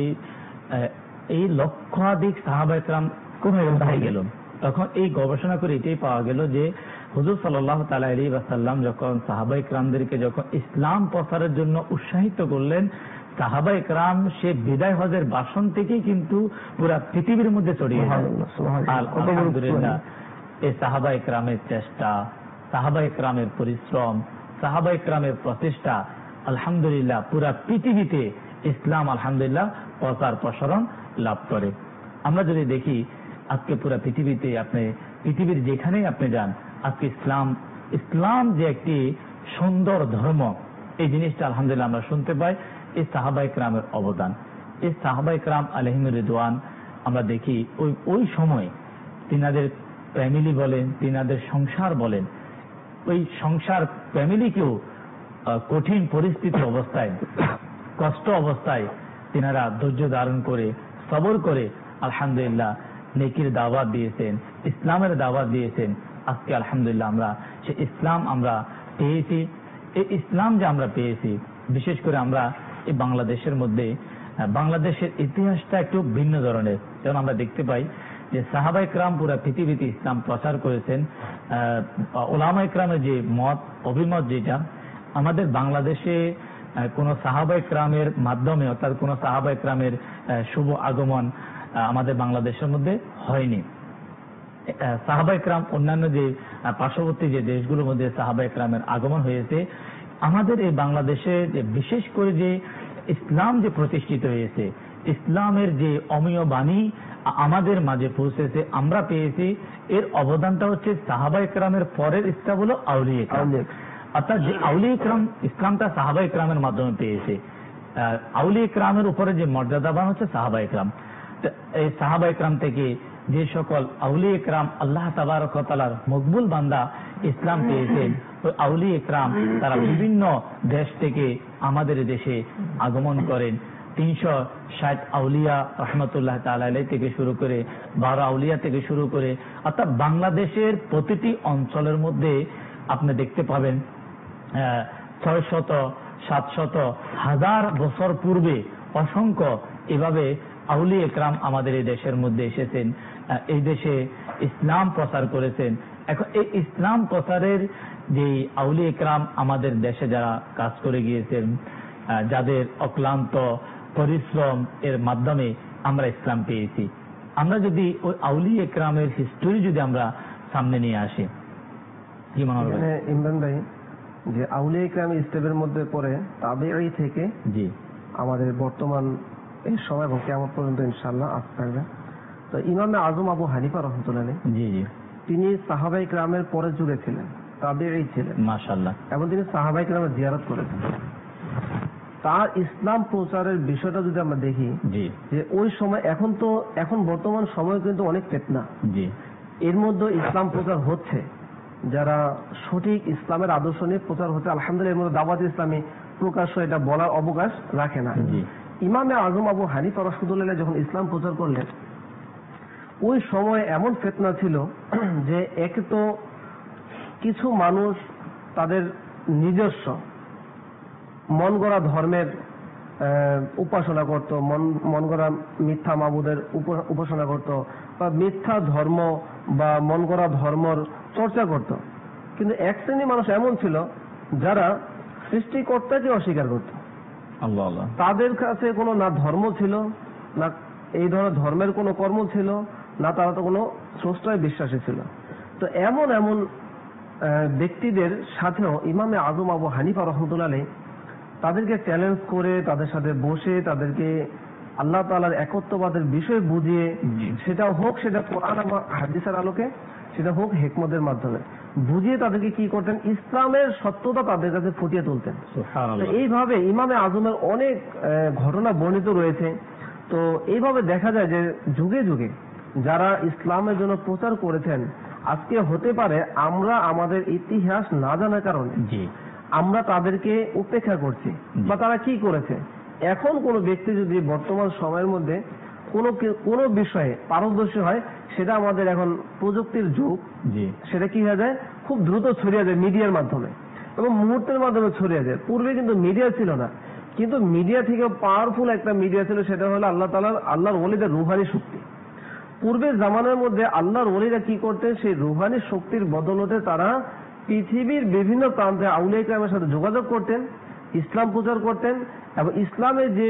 এই লক্ষাধিক সাহাবায়ে কেরাম কোথায় গেল। তখন এই গবেষণা করে এটাই পাওয়া গেল যে হুজুর সাল্লাল্লাহু তাআলা আলাইহি ওয়াসাল্লাম যখন সাহাবায়ে কেরামদেরকে যখন ইসলাম প্রচারের জন্য উৎসাহিত করলেন, সাহাবায়ে কেরাম সে বিদায় হজের ভাষণ থেকেই কিন্তু পুরো পৃথিবীর মধ্যে ছড়িয়ে গেল। আলহামদুলিল্লাহ, এই সাহাবায়ে কেরামের চেষ্টা, সাহাবায়ে কেরামের পরিশ্রম, সাহাবায়ে কেরামের প্রচেষ্টা, আলহামদুলিল্লাহ পুরো পৃথিবীতে ইসলাম আলহামদুলিল্লাহ প্রচার প্রসারণ লাভ করে। আমরা যদি দেখি আজকে পুরো পৃথিবীতে, আপনি পৃথিবীর যেখানেই আপনি যান, আজকে ইসলাম ইসলাম যে একটি সুন্দর ধর্ম, এই জিনিসটা আলহামদুলিল্লাহ আমরা শুনতে পাই। এই সাহাবায়ে কেরামের অবদান, এই সাহাবায়ে কেরাম আলাইহিমুর রিদওয়ান, আমরা দেখি ওই ওই সময় তিনাদের ফ্যামিলি বলেন, তিনাদের সংসার বলেন, ওই সংসার ফ্যামিলিকেও কঠিন পরিস্থিতি অবস্থায়, কষ্ট অবস্থায় তিনারা ধৈর্য ধারণ করে, সবর করে আলহামদুলিল্লাহ নেকির দাওয়াত দিয়েছেন, ইসলামের দাওয়াত দিয়েছেন। আজকে আলহামদুলিল্লাহ আমরা সে ইসলাম আমরা পেয়েছি। এই ইসলাম যে আমরা পেয়েছি, বিশেষ করে আমরা এই বাংলাদেশের মধ্যে, বাংলাদেশের ইতিহাসটা একটু ভিন্ন ধরনের। যেমন আমরা দেখতে পাই যে সাহাবায়ে কেরাম পুরো পৃথিবীতে ইসলাম প্রচার করেছেন। উলামায়ে কেরামের যে মত, অভিমত, যেটা আমাদের বাংলাদেশে কোন সাহাবায়ে কেরামের মাধ্যমে, অর্থাৎ কোন সাহাবায়ে কেরামের শুভ আগমন আমাদের বাংলাদেশের মধ্যে হয়নি। সাহাবায়ে কেরাম অন্যান্য যে পার্শ্ববর্তী যে দেশগুলোর মধ্যে সাহাবায়ে কেরামের আগমন হয়েছে, আমাদের এই বাংলাদেশে বিশেষ করে যে ইসলাম যে প্রতিষ্ঠিত হয়েছে, ইসলামের যে অমীয় বাণী আমাদের মাঝে পৌঁছেছে, আমরা পেয়েছি, এর অবদানটা হচ্ছে সাহাবায়ে কেরামের পরের স্টেপ হলো আউলিয়া কেরাম। অর্থাৎ যে আউলিয়া কেরাম ইসলামটা সাহাবায়ে কেরামের মাধ্যমে পেয়েছে, আউলিয়া কেরামের উপরে যে মর্যাদাবান হচ্ছে সাহাবায়ে কেরাম। এই সাহাবায়ে কেরাম থেকে যে সকল আউলিয়া কেরাম আল্লাহ তাবারক ওয়া তাআলার মকবুল বান্দা ইসলাম পেয়েছেন, ওই আউলিয়া কেরাম তারা বিভিন্ন দেশ থেকে আমাদের দেশে আগমন করেন। তিনশো ষাট আউলিয়া রহমতুল্লাহ তাআলা আলাইহি থেকে শুরু করে বারো আউলিয়া থেকে শুরু করে, অর্থাৎ বাংলাদেশের প্রতিটি অঞ্চলের মধ্যে আপনি দেখতে পাবেন ছয় শত সাত শত হাজার বছর পূর্বে অসংখ্য এভাবে আউলিয়া কেরাম আমাদের এই দেশের মধ্যে এসেছেন, এই দেশে ইসলাম প্রচার করেছেন। এখন এই ইসলাম প্রচারের যে আউলিয়া কেরাম আমাদের দেশে যারা কাজ করে গিয়েছেন, যাদের অক্লান্ত পরিশ্রম এর মাধ্যমে আমরা ইসলাম পেয়েছি। আমরা যদি ওই আউলিয়া একরামের হিস্টোরি যদি আমরা সামনে নিয়ে আসি, কি মনে হবে ইমরান ভাই, যে আউলিয়া একরামের স্টেপের মধ্যে পড়ে তাবেঈ থেকে জি আমাদের বর্তমান এই সময় এবং কিয়ামত পর্যন্ত ইনশাআল্লাহ আসতে থাকবে। তো ইমামে আজম আবু হানিফা রাহমাতুল্লাহ আলাইহি, জি জি, তিনি সাহাবায়ে কেরামের পরে যুগে ছিলেন, তাবেঈ ছিলেন মাশাআল্লাহ, এবং তিনি সাহাবায়ে কেরামের জিয়ারত করেছেন। তার ইসলাম প্রচারের বিষয়টা যদি আমরা দেখি, জি, যে ওই সময়, এখন তো এখন বর্তমান সময় কিন্তু অনেক ফিতনা, জি, এর মধ্যে ইসলাম প্রচার হচ্ছে, যারা সঠিক ইসলামের আদর্শ নিয়ে প্রচার হচ্ছে, আলহামদুলিল্লাহ। এর মধ্যে দাওয়াত ইসলামী প্রকাশ্য এটা বলার অবকাশ রাখে না। ইমামে আজম আবু হানিফা রাহমাতুল্লাহ যখন ইসলাম প্রচার করলেন, ওই সময় এমন ফিতনা ছিল যে এক তো কিছু মানুষ তাদের নিজস্ব মন গড়া ধর্মের উপাসনা করত, মন মন গড়া মিথ্যা মাবুদের উপাসনা করত, বা মিথ্যা ধর্ম বা মন গড়া ধর্মর চর্চা করত। কিন্তু এক শ্রেণী মানুষ এমন ছিল যারা সৃষ্টিকর্তাকে অস্বীকার করত। আল্লাহ আল্লাহ, তাদের কাছে কোনো না ধর্ম ছিল, না এই ধরনের ধর্মের কোনো কর্ম ছিল, না তারা তো কোনো স্রষ্টায় বিশ্বাসী ছিল। তো এমন এমন ব্যক্তিদের সাথেও ইমামে আজম আবু হানিফা রাহমাতুল্লাহ আলাইহি তাদেরকে চ্যালেঞ্জ করে, তাদের সাথে বসে, তাদেরকে আল্লাহ তাআলার একত্ববাদের বিষয় বুঝিয়ে, সেটা হোক সেটা কোরআন এবং হাদিসের আলোকে, সেটা হোক হিকমতের মাধ্যমে বুঝিয়ে, তাদেরকে কি করতেন, ইসলামের সত্যতা তাদের কাছে ফুটিয়ে তুলতেন। এইভাবে ইমামে আজমের অনেক ঘটনা বর্ণিত রয়েছে। তো এইভাবে দেখা যায় যে যুগে যুগে যারা ইসলামের জন্য প্রচার করেছেন, আজকে হতে পারে আমরা আমাদের ইতিহাস না জানার কারণে আমরা তাদেরকে উপেক্ষা করছি, বা তারা কি করেছে। এখন কোন ব্যক্তি যদি বর্তমান সময়ের মধ্যে কোনো কোনো বিষয়ে পারদর্শী হয়, সেটা আমাদের এখন প্রযুক্তির যুগ, সেটা কি হয়ে যায়, খুব দ্রুত ছড়িয়ে যায় মিডিয়ার মাধ্যমে এবং মুহূর্তের মাধ্যমে ছড়িয়ে যায়। পূর্বে কিন্তু মিডিয়া ছিল না, কিন্তু মিডিয়া থেকে পাওয়ারফুল একটা মিডিয়া ছিল, সেটা হলো আল্লাহ তাআলার আল্লাহর ওলিদের রুহানি শক্তি। পূর্বের জামানার মধ্যে আল্লাহর ওলিরা কি করতেন, সেই রুহানি শক্তির বদলতে তারা পৃথিবীর বিভিন্ন প্রান্তে আউলিয়া কেরামের সাথে যোগাযোগ করতেন, ইসলাম প্রচার করতেন, এবং ইসলামের যে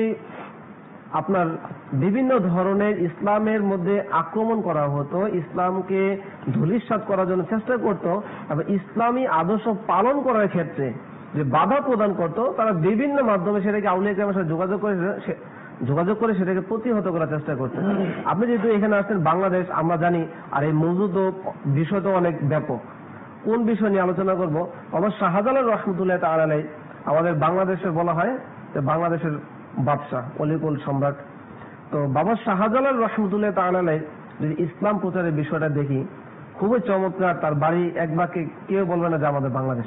আপনার বিভিন্ন ধরনের ইসলামের মধ্যে আক্রমণ করা হতো, ইসলামকে ধূলিসাৎ করার জন্য চেষ্টা করত, এবং ইসলামী আদর্শ পালন করার ক্ষেত্রে যে বাধা প্রদান করত, তারা বিভিন্ন মাধ্যমে সেটাকে আউলিয়া কেরামের সাথে যোগাযোগ করে যোগাযোগ করে সেটাকে প্রতিহত করার চেষ্টা করতেন। আপনি যেহেতু এখানে আসছেন বাংলাদেশ, আমরা জানি, আর এই মৌজুদ বিষয় তো অনেক ব্যাপক। কোন বিষয় নিয়ে আলোচনা করব? আমার শাহজালাল রহমতুল্লাহ তাআলা আলাইহি, আমাদের বাংলাদেশে বলা হয় যে বাংলাদেশের বাদশাহ, অলিকুল সম্রাট। তো বাবা শাহজালাল রহমতুল্লাহ তাআলা আলাইহি যদি ইসলাম প্রচারের বিষয়টা দেখি, খুবই চমৎকার। তার বাড়ি এক বাক্যে কেউ বলবে না যে আমাদের বাংলাদেশ।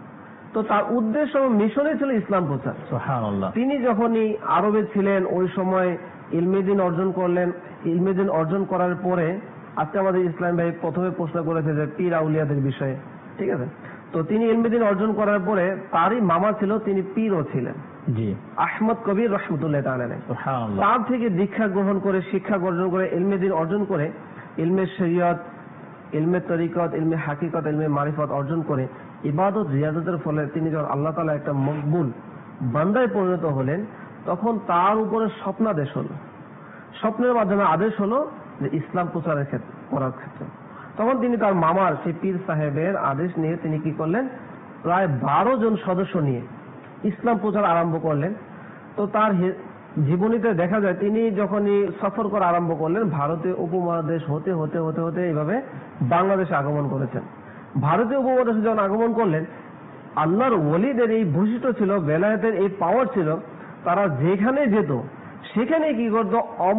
তো তার উদ্দেশ্য মিশনে ছিল ইসলাম প্রচার। সুবহানাল্লাহ। তিনি যখনই আরবে ছিলেন, ওই সময় ইলমে দ্বীন অর্জন করলেন। ইলমে দ্বীন অর্জন করার পরে, আজকে আমাদের ইসলাম ভাই প্রথমে প্রশ্ন করেছে যে পীর আউলিয়াদের বিষয়ে, ঠিক আছে। তো তিনি ইলমে দ্বীন অর্জন করার পরে তারই মামা ছিল, তিনি পীরও ছিলেন, জি, আহমদ কবির রহমতুল্লাহ তাআলা আলাইহি। সুবহানাল্লাহ। তার থেকে দীক্ষা গ্রহণ করে, শিক্ষা অর্জন করে, ইলমে দ্বীন অর্জন করে, ইলমে শরিয়ত, ইলমে তরিকত, ইলমে হাকিকত, ইলমে মারিফত অর্জন করে ইবাদত রিয়াজতের ফলে তিনি যখন আল্লাহ তাআলা একটা মকবুল বান্দায় পরিণত হলেন, তখন তার উপরে স্বপ্নাদেশ হলো, স্বপ্নের মাধ্যমে আদেশ হলো যে ইসলাম প্রচারের ক্ষেত্রে করার ক্ষেত্রে। তখন তিনি তার মামার সেই পীর সাহেবের আদেশ নিয়ে তিনি কি করলেন, প্রায় বারো জন সদস্য নিয়ে ইসলাম প্রচার আরম্ভ করলেন। তো তার জীবনীতে দেখা যায় তিনি যখনই সফর করা আরম্ভ করলেন, ভারতীয় উপমহাদেশ হতে হতে হতে হতে এইভাবে বাংলাদেশে আগমন করেছেন। ভারতীয় উপমহাদেশে যখন আগমন করলেন, আল্লাহর ওলিদের এই বৈশিষ্ট্য ছিল, বেলায়েতের এই পাওয়ার ছিল, তারা যেখানে যেত সেখানে কি করত,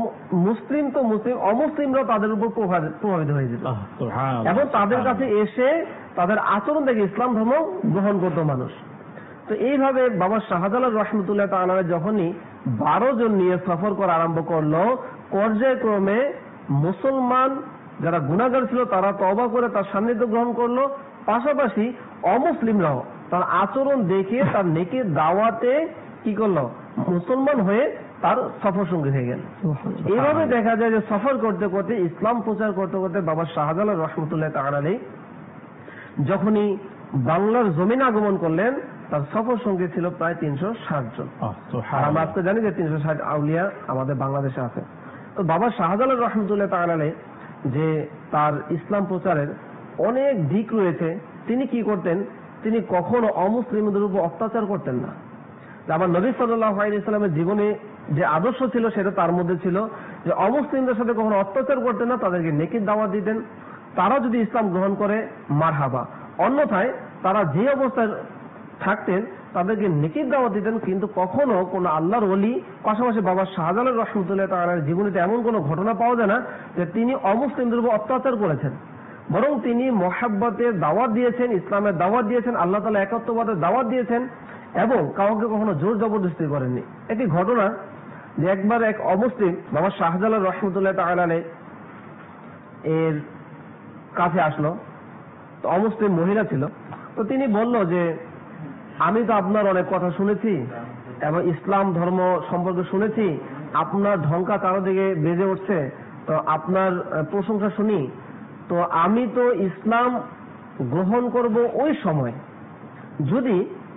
মুসলিম তো মুসলিম, অমুসলিমরাও তাদের উপর প্রভাবিত হয়ে যেত, এবং তাদের কাছে এসে তাদের আচরণ থেকে ইসলাম ধর্ম গ্রহণ করত মানুষ। তো এইভাবে বাবা শাহজালাল রহমতুল্লাহ তাআলা যখনই বারো জন নিয়ে সফর করা আরম্ভ করলো, পর্যায়ক্রমে মুসলমান যারা গুনাহগার ছিল তারা তওবা করে তার সান্নিধ্য গ্রহণ করলো, পাশাপাশি অমুসলিমরাও তার আচরণ দেখে তার নেকের দাওয়াতে কি করলো, মুসলমান হয়ে তার সফর সঙ্গী হয়ে গেল। এইভাবে দেখা যায় যে সফর করতে করতে, ইসলাম প্রচার করতে করতে বাবা শাহজালাল রহমতুল্লাহ তাআলা আলাইহি যখনই বাংলার জমিনে আগমন করলেন, তার সফর সঙ্গী ছিল প্রায় তিনশো ষাট জন। আর আমরা আজকে জানি যে তিনশো ষাট আউলিয়া আমাদের বাংলাদেশে আছে। তো বাবা শাহজালাল রহমতুল্লাহ তাআলা আলাইহি যে তার ইসলাম প্রচারের অনেক দিক রয়েছে, তিনি কি করতেন, তিনি কখনো অমুসলিমদের উপর অত্যাচার করতেন না। আমার নবী সাল্লাল্লাহু আলাইহি ওয়াসাল্লামের জীবনে যে আদর্শ ছিল সেটা তার মধ্যে ছিল যে অমুসলিমদের সাথে কখনো অত্যাচার করতেন না, তাদেরকে নেকির দাওয়াত দিতেন। তারা যদি ইসলাম গ্রহণ করে মারহাবা, অন্যথায় তারা যে অবস্থায় থাকতেন তাদেরকে নেকির দাওয়াত দিতেন। কিন্তু কখনো কোন আল্লাহর ওলি, পাশাপাশি বাবা শাহজালাল রহমতুল্লাহ তাআলার জীবনীতে এমন কোন ঘটনা পাওয়া যায় না যে তিনি অমুসলিমদের উপর অত্যাচার করেছেন, বরং তিনি মহাব্বতের দাওয়াত দিয়েছেন, ইসলামের দাওয়াত দিয়েছেন, আল্লাহ তাআলা একাত্মবাদের দাওয়াত দিয়েছেন এবং কাউকে কখনো জোর জবরদস্তি করেননি। একটি ঘটনা যে একবার এক অমুসলিম বাবা শাহজালাল রহমতুল্লাহ তাআলা আলাইহি এর কাছে আসলো। তো অমুসলিম মহিলা ছিল। তো তিনি বলল যে আমি তো আপনার অনেক কথা শুনেছি এবং ইসলাম ধর্ম সম্পর্কে শুনেছি, আপনার ঢঙ্কা চারদিকে বেজে উঠছে, তো আপনার প্রশংসা শুনি। তো আমি তো ইসলাম গ্রহণ করব ওই সময় যদি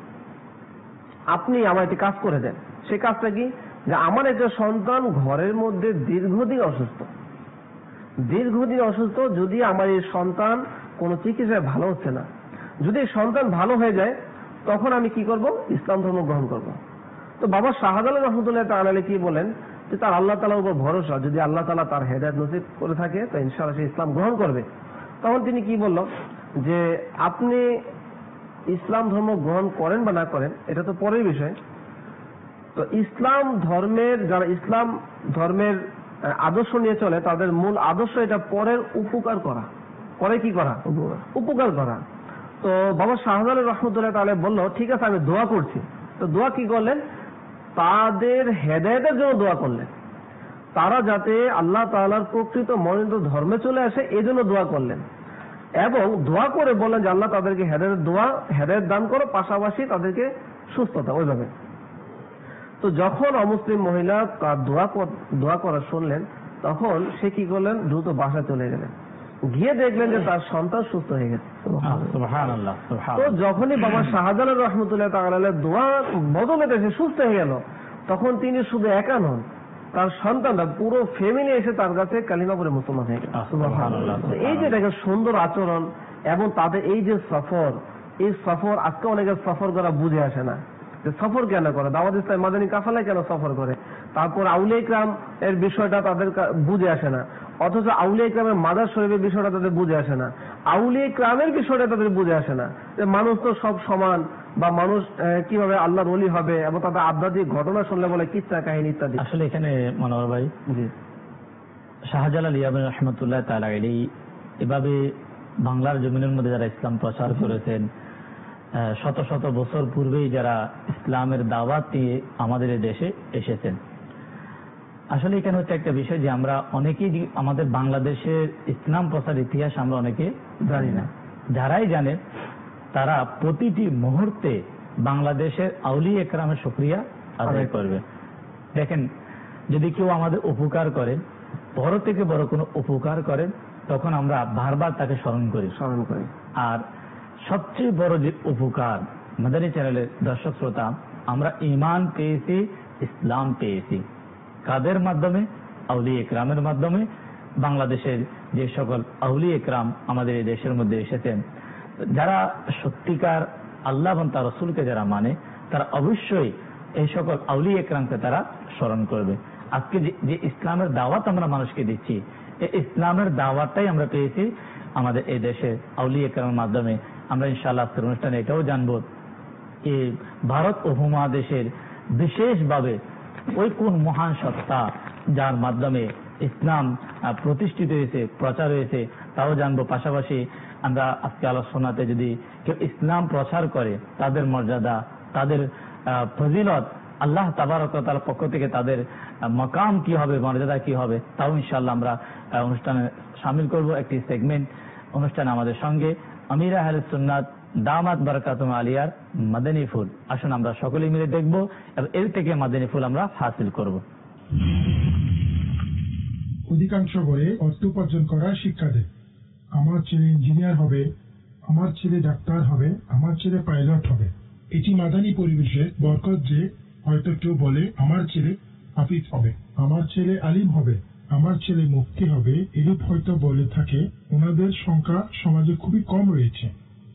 আপনি আমার একটি কাজ করে দেন। সেই কাজটা কি, যে আমার একটা সন্তান ঘরের মধ্যে দীর্ঘদিন অসুস্থ, দীর্ঘদিন অসুস্থ যদি আমার এই সন্তান কোনো চিকিৎসায় ভালো হচ্ছে না, যদি সন্তান ভালো হয়ে যায় তখন আমি কি করব, ইসলাম ধর্ম গ্রহণ করব। তো বাবা শাহজালাল রহমতুল্লাহ তাআলা আলাইহি কি বলেন যে তার আল্লাহ তাআলার উপর ভরসা, যদি আল্লাহ তাআলা তার হেদায়েত নসিব করে থাকে তো ইনশাআল্লাহ সে ইসলাম গ্রহণ করবে। তখন তিনি কি বলল যে আপনি ইসলাম ধর্ম গ্রহণ করেন বা না করেন এটা তো পরের বিষয়। তো ইসলাম ধর্মের যারা ইসলাম ধর্মের আদর্শ নিয়ে চলে তাদের মূল আদর্শ এটা পরের উপকার করা, পরে কি করা, উপকার করা। তো বাবা শাহজালাল রহমতুল্লাহ তাআলা বলল ঠিক আছে আমি দোয়া করছি। তো দোয়া কি করলেন, তাদের হেদায়েতের জন্য দোয়া করলেন, তারা যাতে আল্লাহ তাআলার প্রকৃত মনোনীত ধর্মে চলে আসে এই জন্য দোয়া করলেন এবং দোয়া করে বললেন যে আল্লাহ তাদেরকে হেদায়েত দোয়া হেদায়েত দান করো, পাশাপাশি তাদেরকে সুস্থতা ওইভাবে। তো যখন অমুসলিম মহিলা তার দোয়া দোয়া করা শুনলেন তখন সে কি করলেন, দ্রুত বাসায় চলে গেলেন, গিয়ে দেখলেন যে তার সন্তান সুস্থ হয়ে গেছে। তো যখনই বাবা শাহজালাল রহমতুল্লাহ তাআলা আলাইহি দোয়া বদলে সে সুস্থ হয়ে গেল, তখন তিনি শুধু একা নন, তার সন্তানরা পুরো ফ্যামিলি এসে তার কাছে কালিমা পড়ে মুসলমান হয়ে গেল। এই যে দেখেন সুন্দর আচরণ এবং তাদের এই যে সফর, এই সফর আজকে অনেকের সফর করা বুঝে আসে না যে সফর কেন করে, দাওয়াত ইসলাম মাদানী কাফেলায় কেন সফর করে, তারপর আউলিয়া ইকরাম এর বিষয়টা তাদের বুঝে আসে না, অথচ আউলিয়া ইকরামের মাদার শরীফের বিষয়টা তাদের বুঝে আসে না, আউলিয়া ইকরামের বিষয়টা তাদের বুঝে আসে না যে মানুষ তো সব সমান বা মানুষ কিভাবে আল্লাহর ওলি হবে এবং তাদের আধ্যাত্মিক ঘটনা শুনলে বলে কিচ্ছা কাহিনী ইত্যাদি। আসলে এখানে মনোহর ভাই, জি শাহজালাল ইয়ামিন রহমতুল্লাহ তাআলা আলাইহি এভাবে বাংলার জমিনের মধ্যে যারা ইসলাম প্রচার করেছেন, শত শত বছর পূর্বেই যারা ইসলামের দাওয়াত দিয়ে আমাদের দেশে এসেছেন। আসলে এখানে হচ্ছে একটা বিষয় যে আমরা অনেকেই আমাদের বাংলাদেশের ইসলাম প্রচার ইতিহাস আমরা অনেকে জানি না, যারাই জানে তারা প্রতিটি মুহূর্তে বাংলাদেশের আউলিয়া একরামের শুকরিয়া আদায় করবে। দেখেন যদি কেউ আমাদের উপকার করেন, বড় থেকে বড় কোনো উপকার করেন, তখন আমরা বারবার তাকে স্মরণ করি স্মরণ করি আর সবচেয়ে বড় যে উপকার মাদানী চ্যানেলের দর্শক শ্রোতা, আমরা ঈমান পেয়েছি, ইসলাম পেয়েছি কাদের মাধ্যমে, আউলিয়া ইকরামের মাধ্যমে। বাংলাদেশের যে সকল আউলিয়া ইকরাম আমাদের এই দেশের মধ্যে এসেছেন, যারা সত্যিকার আল্লাহ এবং তার রাসূলকে যারা মানে তারা অবশ্যই এই সকল আউলিয়া ইকরামকে তারা স্মরণ করবে। আজকে যে ইসলামের দাওয়াত আমরা মানুষকে দিচ্ছি, এই ইসলামের দাওয়াতটাই আমরা পেয়েছি আমাদের এই দেশের আউলিয়া ইকরামের মাধ্যমে। আমরা ইনশাআল্লাহ আজকের অনুষ্ঠানে এটাও জানবো যে ভারত উপমহাদেশের বিশেষভাবে ওই কোন মহান সত্তা যার মাধ্যমে ইসলাম প্রতিষ্ঠিত হয়েছে, প্রচার হয়েছে, তাও জানবো। পাশাপাশি আমরা আজকে আলোচনাতে যদি কেউ ইসলাম প্রচার করে তাদের মর্যাদা, তাদের ফজিলত, আল্লাহ তাবারক ওয়া তাআলার পক্ষ থেকে তাদের মাকাম কি হবে, মর্যাদা কি হবে, তাও ইনশাআল্লাহ আমরা অনুষ্ঠানে শামিল করব। একটি সেগমেন্ট অনুষ্ঠানে আমাদের সঙ্গে আমির আহলে সুন্নাত দামাত বারাকাতুম আলিয়ার মাদানী ফুল। আসুন আমরা সকলে মিলে দেখব এবং এর থেকে মাদানী ফুল আমরা হাসিল করব। অধিকাংশ বলে অর্থ উপার্জন করার শিক্ষা দেয়। আমার ছেলে ইঞ্জিনিয়ার হবে, আমার ছেলে ডাক্তার হবে, আমার ছেলে পাইলট হবে। এটি মাদানী পরিবেশে বরকত যে হয়তো কেউ বলে আমার ছেলে হাফিজ হবে, আমার ছেলে আলিম হবে, আমার ছেলে মুফতি হবে, এরূপ হয়তো বলে থাকে। ওনাদের সংখ্যা সমাজে খুবই কম রয়েছে।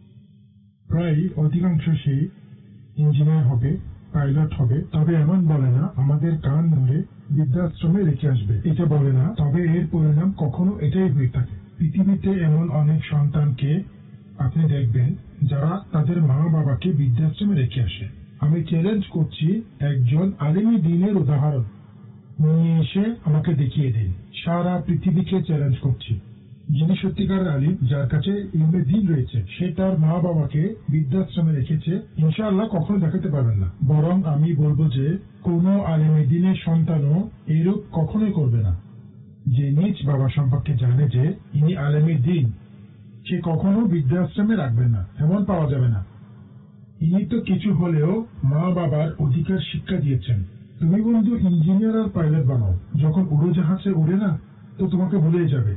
প্রায় অধিকাংশ সেই ইঞ্জিনিয়ার হবে, পাইলট হবে, তবে এমন বলে না আমাদের কান ধরে বৃদ্ধাশ্রমে রেখে আসবে, এটা বলে না। তবে এর পরিণাম কখনো এটাই হয়ে থাকে। পৃথিবীতে এমন অনেক সন্তানকে আপনি দেখবেন যারা তাদের মা বাবাকে বৃদ্ধাশ্রমে রেখে আসে। আমি চ্যালেঞ্জ করছি, একজন আলিমি দ্বীনের উদাহরণ নিয়ে এসে আমাকে দেখিয়ে দিন। সারা পৃথিবীকে চ্যালেঞ্জ করছি, যিনি সত্যিকারের আলিম, যার কাছে ইলমে দ্বীন রয়েছে, সে তার মা বাবাকে বৃদ্ধাশ্রমে রেখেছে, ইনশাআল্লাহ কখনো দেখাতে পারবেন না। বরং আমি বলবো যে কোনো আলিমে দ্বীনের সন্তানও এরূপ কখনোই করবে না। যে নিজ বাবা সম্পর্কে জানে যে ইনি আলেমে দ্বীন, সে কখনো বৃদ্ধাশ্রমে রাখবেন না, এমন পাওয়া যাবে না। ইনি তো কিছু হলেও মা বাবার অধিকার শিক্ষা দিয়েছেন। তুমি বন্ধু ইঞ্জিনিয়ার আর পাইলট বানাও, যখন উড়োজাহাজে উড়ে না তো তোমাকে ভুলেই যাবে,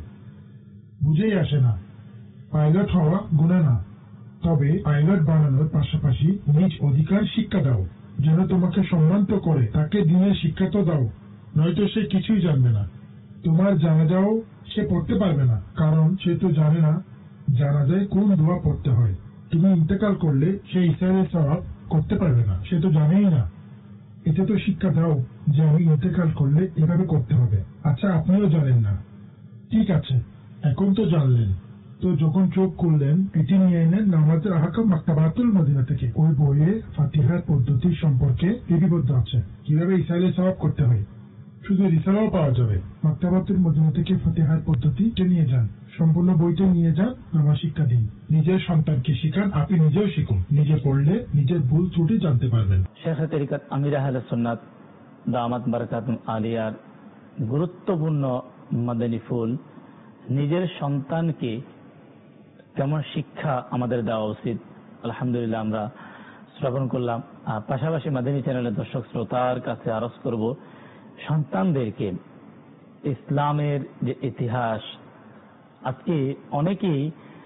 বুঝেই আসে না। পাইলট হওয়া গুনাহ না, তবে পাইলট বানানোর পাশাপাশি নিজ অধিকার শিক্ষা দাও, যেন তোমাকে সম্মানিত করে। তাকে দিনের শিক্ষা তো দাও, নয়তো সে কিছুই জানবে না। তোমার জানাজাও সে পড়তে পারবে না, কারণ সে তো জানে না জানাজায় কোন দোয়া পড়তে হয়। তুমি ইন্তেকাল করলে সে ইসরায়েলের সওয়াব করতে পারবে না, সে তো জানেই না। এতে তো শিক্ষা দাও যে আমি ইন্তেকাল করলে এভাবে করতে হবে। আচ্ছা, আপনিও জানেন না, ঠিক আছে, এখন তো জানলেন, তো যখন চোখ খুললেন এটি নিয়ে এলেন নামাজের আহকাম মাকতাবাতুল মদিনা থেকে। ওই বইয়ে ফাতিহার পদ্ধতি সম্পর্কে লিপিবদ্ধ আছে, কিভাবে ইসরায়েলের সওয়াব করতে হয়। শুধু রিসালাও পাওয়া যাবে। মাকতাবাতুল মদিনা থেকে ফাতিহার পদ্ধতি নিয়ে যান, সম্পূর্ণ বইটা নিয়ে যান, নামাজ শিক্ষা দিন, নিজের সন্তানকে শিখান, আপনি নিজেও শিখুন। নিজে পড়লে নিজের ভুল ত্রুটি জানতে পারবেন। শেখ তরিকত আমির আহলে সুন্নাত দামাত বারাকাতুম আলিয়ার গুরুত্বপূর্ণ মাদানী ফুল, নিজের সন্তানকে কেমন শিক্ষা আমাদের দেওয়া উচিত, আলহামদুলিল্লাহ আমরা শ্রবণ করলাম। পাশাপাশি মাদানী চ্যানেলের দর্শক শ্রোতার কাছে আরজ করব, সন্তানদেরকে ইসলামের যে ইতিহাস, আজকে অনেকেই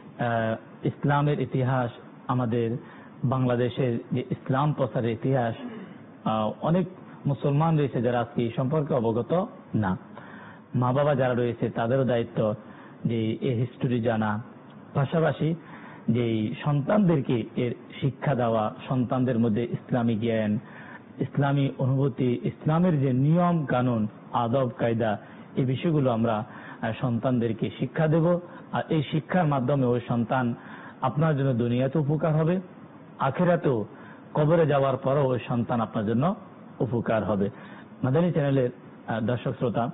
ইসলামের ইতিহাস, আমাদের বাংলাদেশের যে ইসলাম প্রচারের ইতিহাস, অনেক মুসলমান রয়েছে যারা আজকে এই সম্পর্কে অবগত না। মা বাবা যারা রয়েছে তাদেরও দায়িত্ব যে এই হিস্টোরি জানা, পাশাপাশি যে সন্তানদেরকে এর শিক্ষা দেওয়া, সন্তানদের মধ্যে ইসলামী জ্ঞান, ইসলামী অনুভূতি, ইসলামের যে নিয়ম কানুন, আদব কায়দা, এই বিষয়গুলো আমরা সন্তানদেরকে শিক্ষা দেব। আর এই শিক্ষার মাধ্যমে ওই সন্তান আপনার জন্য দুনিয়াতে উপকার হবে, আখিরাতেও কবরে যাওয়ার পরও ওই সন্তান আপনার জন্য উপকার হবে। মাদানী চ্যানেলের দর্শক শ্রোতা,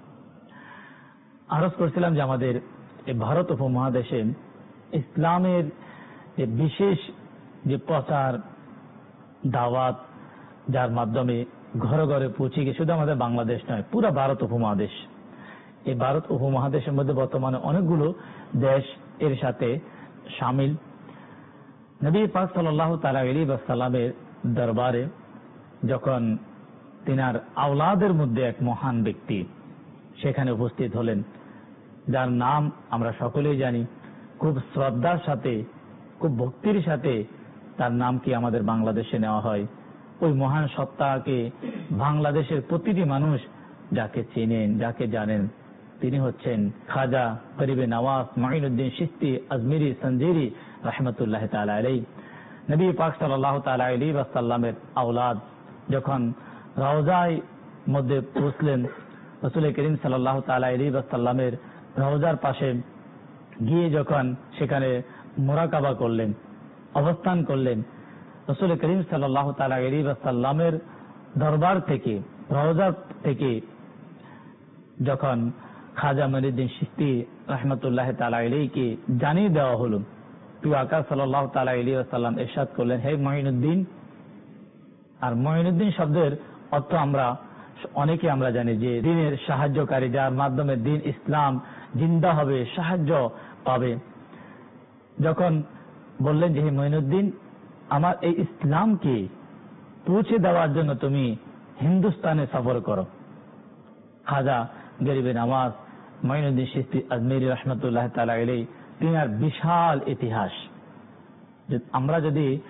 আরজ করছিলাম যে আমাদের এই ভারত উপমহাদেশে ইসলামের যে বিশেষ যে প্রচার দাওয়াত, যার মাধ্যমে ঘরে ঘরে পৌঁছে গিয়ে, শুধু আমাদের বাংলাদেশ নয়, পুরো ভারত উপমহাদেশ, এই ভারত উপমহাদেশের মধ্যে বর্তমানে অনেকগুলো দেশ এর সাথে শামিল। নবী পাক সাল্লাল্লাহু তাআলা আলাইহি ওয়াসাল্লামের দরবারে যখন তিনার আওলাদের মধ্যে এক মহান ব্যক্তি সেখানে উপস্থিত হলেন, যার নাম আমরা সকলেই জানি, খুব শ্রদ্ধার সাথে, খুব ভক্তির সাথে তার নাম কি আমাদের বাংলাদেশে নেওয়া হয়। ওই মহান সত্তাকে বাংলাদেশের প্রতিটি মানুষ যাকে চেনেন, যাকে জানেন, তিনি হচ্ছেন খাজা গরিবে নওয়াজ মাইনুদ্দিন চিশতি আজমিরি সঞ্জিরি রহমতুল্লাহ তাআলা আলাইহি। নবী পাক সাল্লাল্লাহু তাআলা আলাইহি ওয়াসাল্লামের আওলাদ যখন রওজায় মধ্যে পৌঁছলেন, রাসূল করিম সাল্লাল্লাহু তাআলা আলাইহি ওয়াসাল্লামের রওজার পাশে গিয়ে যখন সেখানে মুরাকাবা করলেন, অবস্থান করলেন, রাসূল করিম সাল্লাল্লাহু তাআলা আলাইহি ওয়াসাল্লামের দরবার থেকে, রওজা থেকে যখন খাজা মাইনুদ্দিন চিশতি রহমতুল্লাহ তাআলা আলাইহিকে জানিয়ে দেওয়া হলো, প্রিয় আকা সাল্লাল্লাহু তাআলা আলাইহি ওয়াসাল্লাম ইরশাদ করলেন, হে মাইনুদ্দিন। আর মাইনুদ্দিন শব্দের অর্থ আমরা অনেকে আমরা জানি যে দ্বীনের সাহায্যকারী, যার মাধ্যমে দ্বীন ইসলাম জিন্দা হবে, সাহায্য পাবে। যখন বললেন যে হে মাইনুদ্দিন, আমার এই ইসলামকে পৌঁছে দেওয়ার জন্য তুমি হিন্দুস্তানে সফর করো। খাজা গরিবে নওয়াজ মাইনুদ্দিন চিশতি আজমিরি রহমতুল্লাহ তাআলা আলাইহি, তিনার বিশাল ইতিহাস। আমরা যদি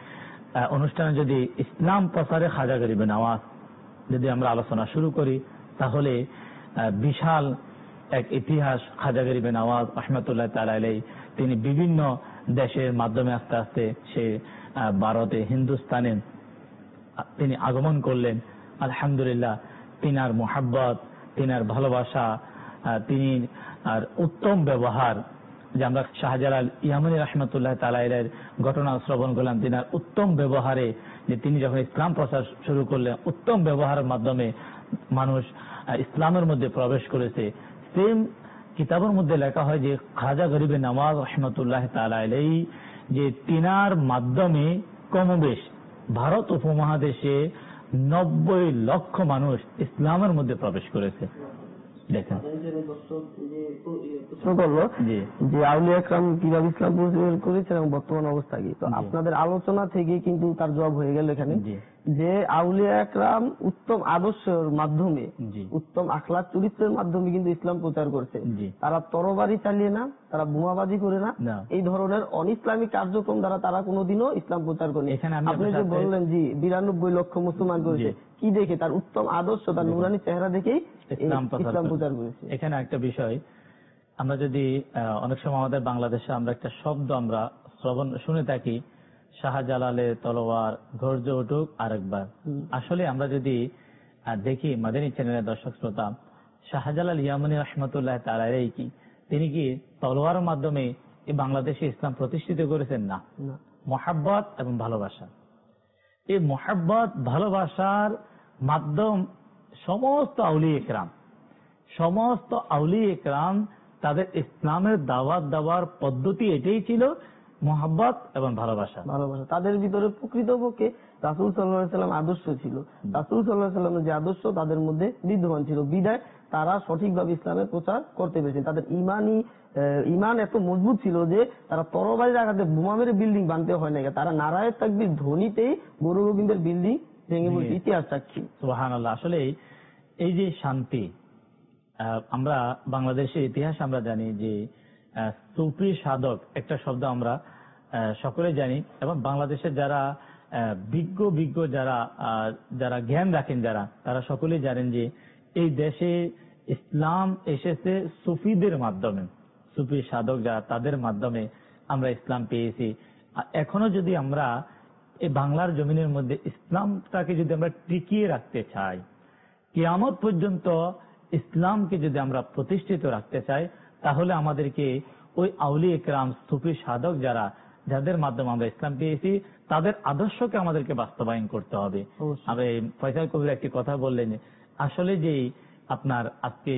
অনুষ্ঠানে যদি ইসলাম প্রচারে খাজা গরিবে নওয়াজ যদি আমরা আলোচনা শুরু করি, তাহলে বিশাল এক ইতিহাস খাজা গরিবে নওয়াজ রহমতুল্লাহ তাআলা আলাইহি তিনি বিভিন্ন দেশের মাধ্যমে আস্তে আস্তে সে ভারতে, হিন্দুস্তানে তিনি আগমন করলেন। আলহামদুলিল্লাহ, তিনার মোহাব্বত, তিনার ভালোবাসা, তিনি আর উত্তম ব্যবহার, যে আমরা শাহজালাল ইয়ামানী রহমতুল্লাহ তাআলা আলাইহির ঘটনা শ্রবণ করলাম, তিনার উত্তম ব্যবহারে যে তিনি যখন ইসলাম প্রচার শুরু করলেন, উত্তম ব্যবহারের মাধ্যমে মানুষ ইসলামের মধ্যে প্রবেশ করেছে। সেম কিতাবের মধ্যে লেখা হয় যে খাজা গরিবে নওয়াজ রহমতুল্লাহ তাআলা আলাইহি যে তিনার মাধ্যমে কমবেশ ভারত উপমহাদেশে নব্বই লক্ষ মানুষ ইসলামের মধ্যে প্রবেশ করেছে। দেখেন প্রশ্ন করলো যে আউলিয়া একরাম কিভাবে ইসলাম প্রচার করেছেন এবং বর্তমান অবস্থা কি। তো আপনাদের আলোচনা থেকে কিন্তু তার জবাব হয়ে গেল এখানে, যে আউলিয়া একরাম উত্তম আদর্শের মাধ্যমে, উত্তম আখলাক চরিত্রের মাধ্যমে কিন্তু ইসলাম প্রচার করছে। তারা তরবারি চালিয়ে না, তারা বোমাবাজি করে না, এই ধরনের অন ইসলামিক কার্যক্রম দ্বারা তারা কোনোদিনও ইসলাম প্রচার করেনি। আপনি যে বললেন যে বিরানব্বই লক্ষ মুসলমান করেছে, কি দেখে? তার উত্তম আদর্শ, তার নুরানি চেহারা দেখেই ইসলাম প্রচার করেছে। এখানে একটা বিষয়, আমরা যদি অনেক সময় আমাদের বাংলাদেশে আমরা একটা শব্দ আমরা শ্রবণ শুনে থাকি, শাহজালালের তলোয়ার গর্জে উঠুক আরেকবার। আসলে আমরা যদি দেখি মাদানী চ্যানেলের দর্শক শ্রোতা, শাহজালাল ইয়ামানী রহমতুল্লাহ তাআলা আলাইহি কি তিনি কি তলোয়ারের মাধ্যমে এই বাংলাদেশে ইসলাম প্রতিষ্ঠিত করেছেন? না, মহাব্বত এবং ভালোবাসা। এই মহাব্বত ভালোবাসার মাধ্যম সমস্ত আউলিয়া ইকরাম, সমস্ত আউলিয়া ইকরাম তাদের ইসলামের দাওয়াত দেওয়ার পদ্ধতি এটাই ছিল, মহাব্বত এবং ভালোবাসা। ভালোবাসা তাদের ভিতরে প্রকৃতপক্ষে রাসূল সাল্লাল্লাহু আলাইহি ওয়াসাল্লাম আদর্শ ছিল। রাসূল সাল্লাল্লাহু আলাইহি ওয়াসাল্লামের যে আদর্শ তাদের মধ্যে বিদ্যমান ছিল, বিদায় তারা সঠিকভাবে ইসলামের প্রচার করতে পেরেছেন। তাদের ইমানি ইমান এত মজবুত ছিল যে তারা তরবারির আঘাতে বোমা মেরে বিল্ডিং বানতে হয় না, তারা নারায়ে তাকবীর ধ্বনিতেই গরু গোবিন্দের বিল্ডিং ভেঙে পড়ছে। ইতিহাস সাক্ষী। সুবহানাল্লাহ। আসলে এই যে শান্তি, আমরা বাংলাদেশের ইতিহাস আমরা জানি যে সুফি সাধক একটা শব্দ আমরা সকলে জানি, এবং বাংলাদেশের যারা বিজ্ঞ বিজ্ঞ যারা যারা জ্ঞান রাখেন যারা, তারা সকলেই জানেন যে এই দেশে ইসলাম এসেছে সুফিদের মাধ্যমে, সুফি সাধক যারা তাদের মাধ্যমে আমরা ইসলাম পেয়েছি। এখনো যদি আমরা এই বাংলার জমিনের মধ্যে ইসলামটাকে যদি আমরা টিকিয়ে রাখতে চাই, কিয়ামত পর্যন্ত ইসলামকে যদি আমরা প্রতিষ্ঠিত রাখতে চাই, তাহলে আমাদেরকে ওই আউলিয়া ইকরাম সুফি সাধক যারা, যাদের মাধ্যমে আমরা ইসলাম পেয়েছি, তাদের আদর্শকে আমাদেরকে বাস্তবায়ন করতে হবে। আমরা ফয়সাল কবির একটি কথা বললেন, আসলে যে আপনার আজকে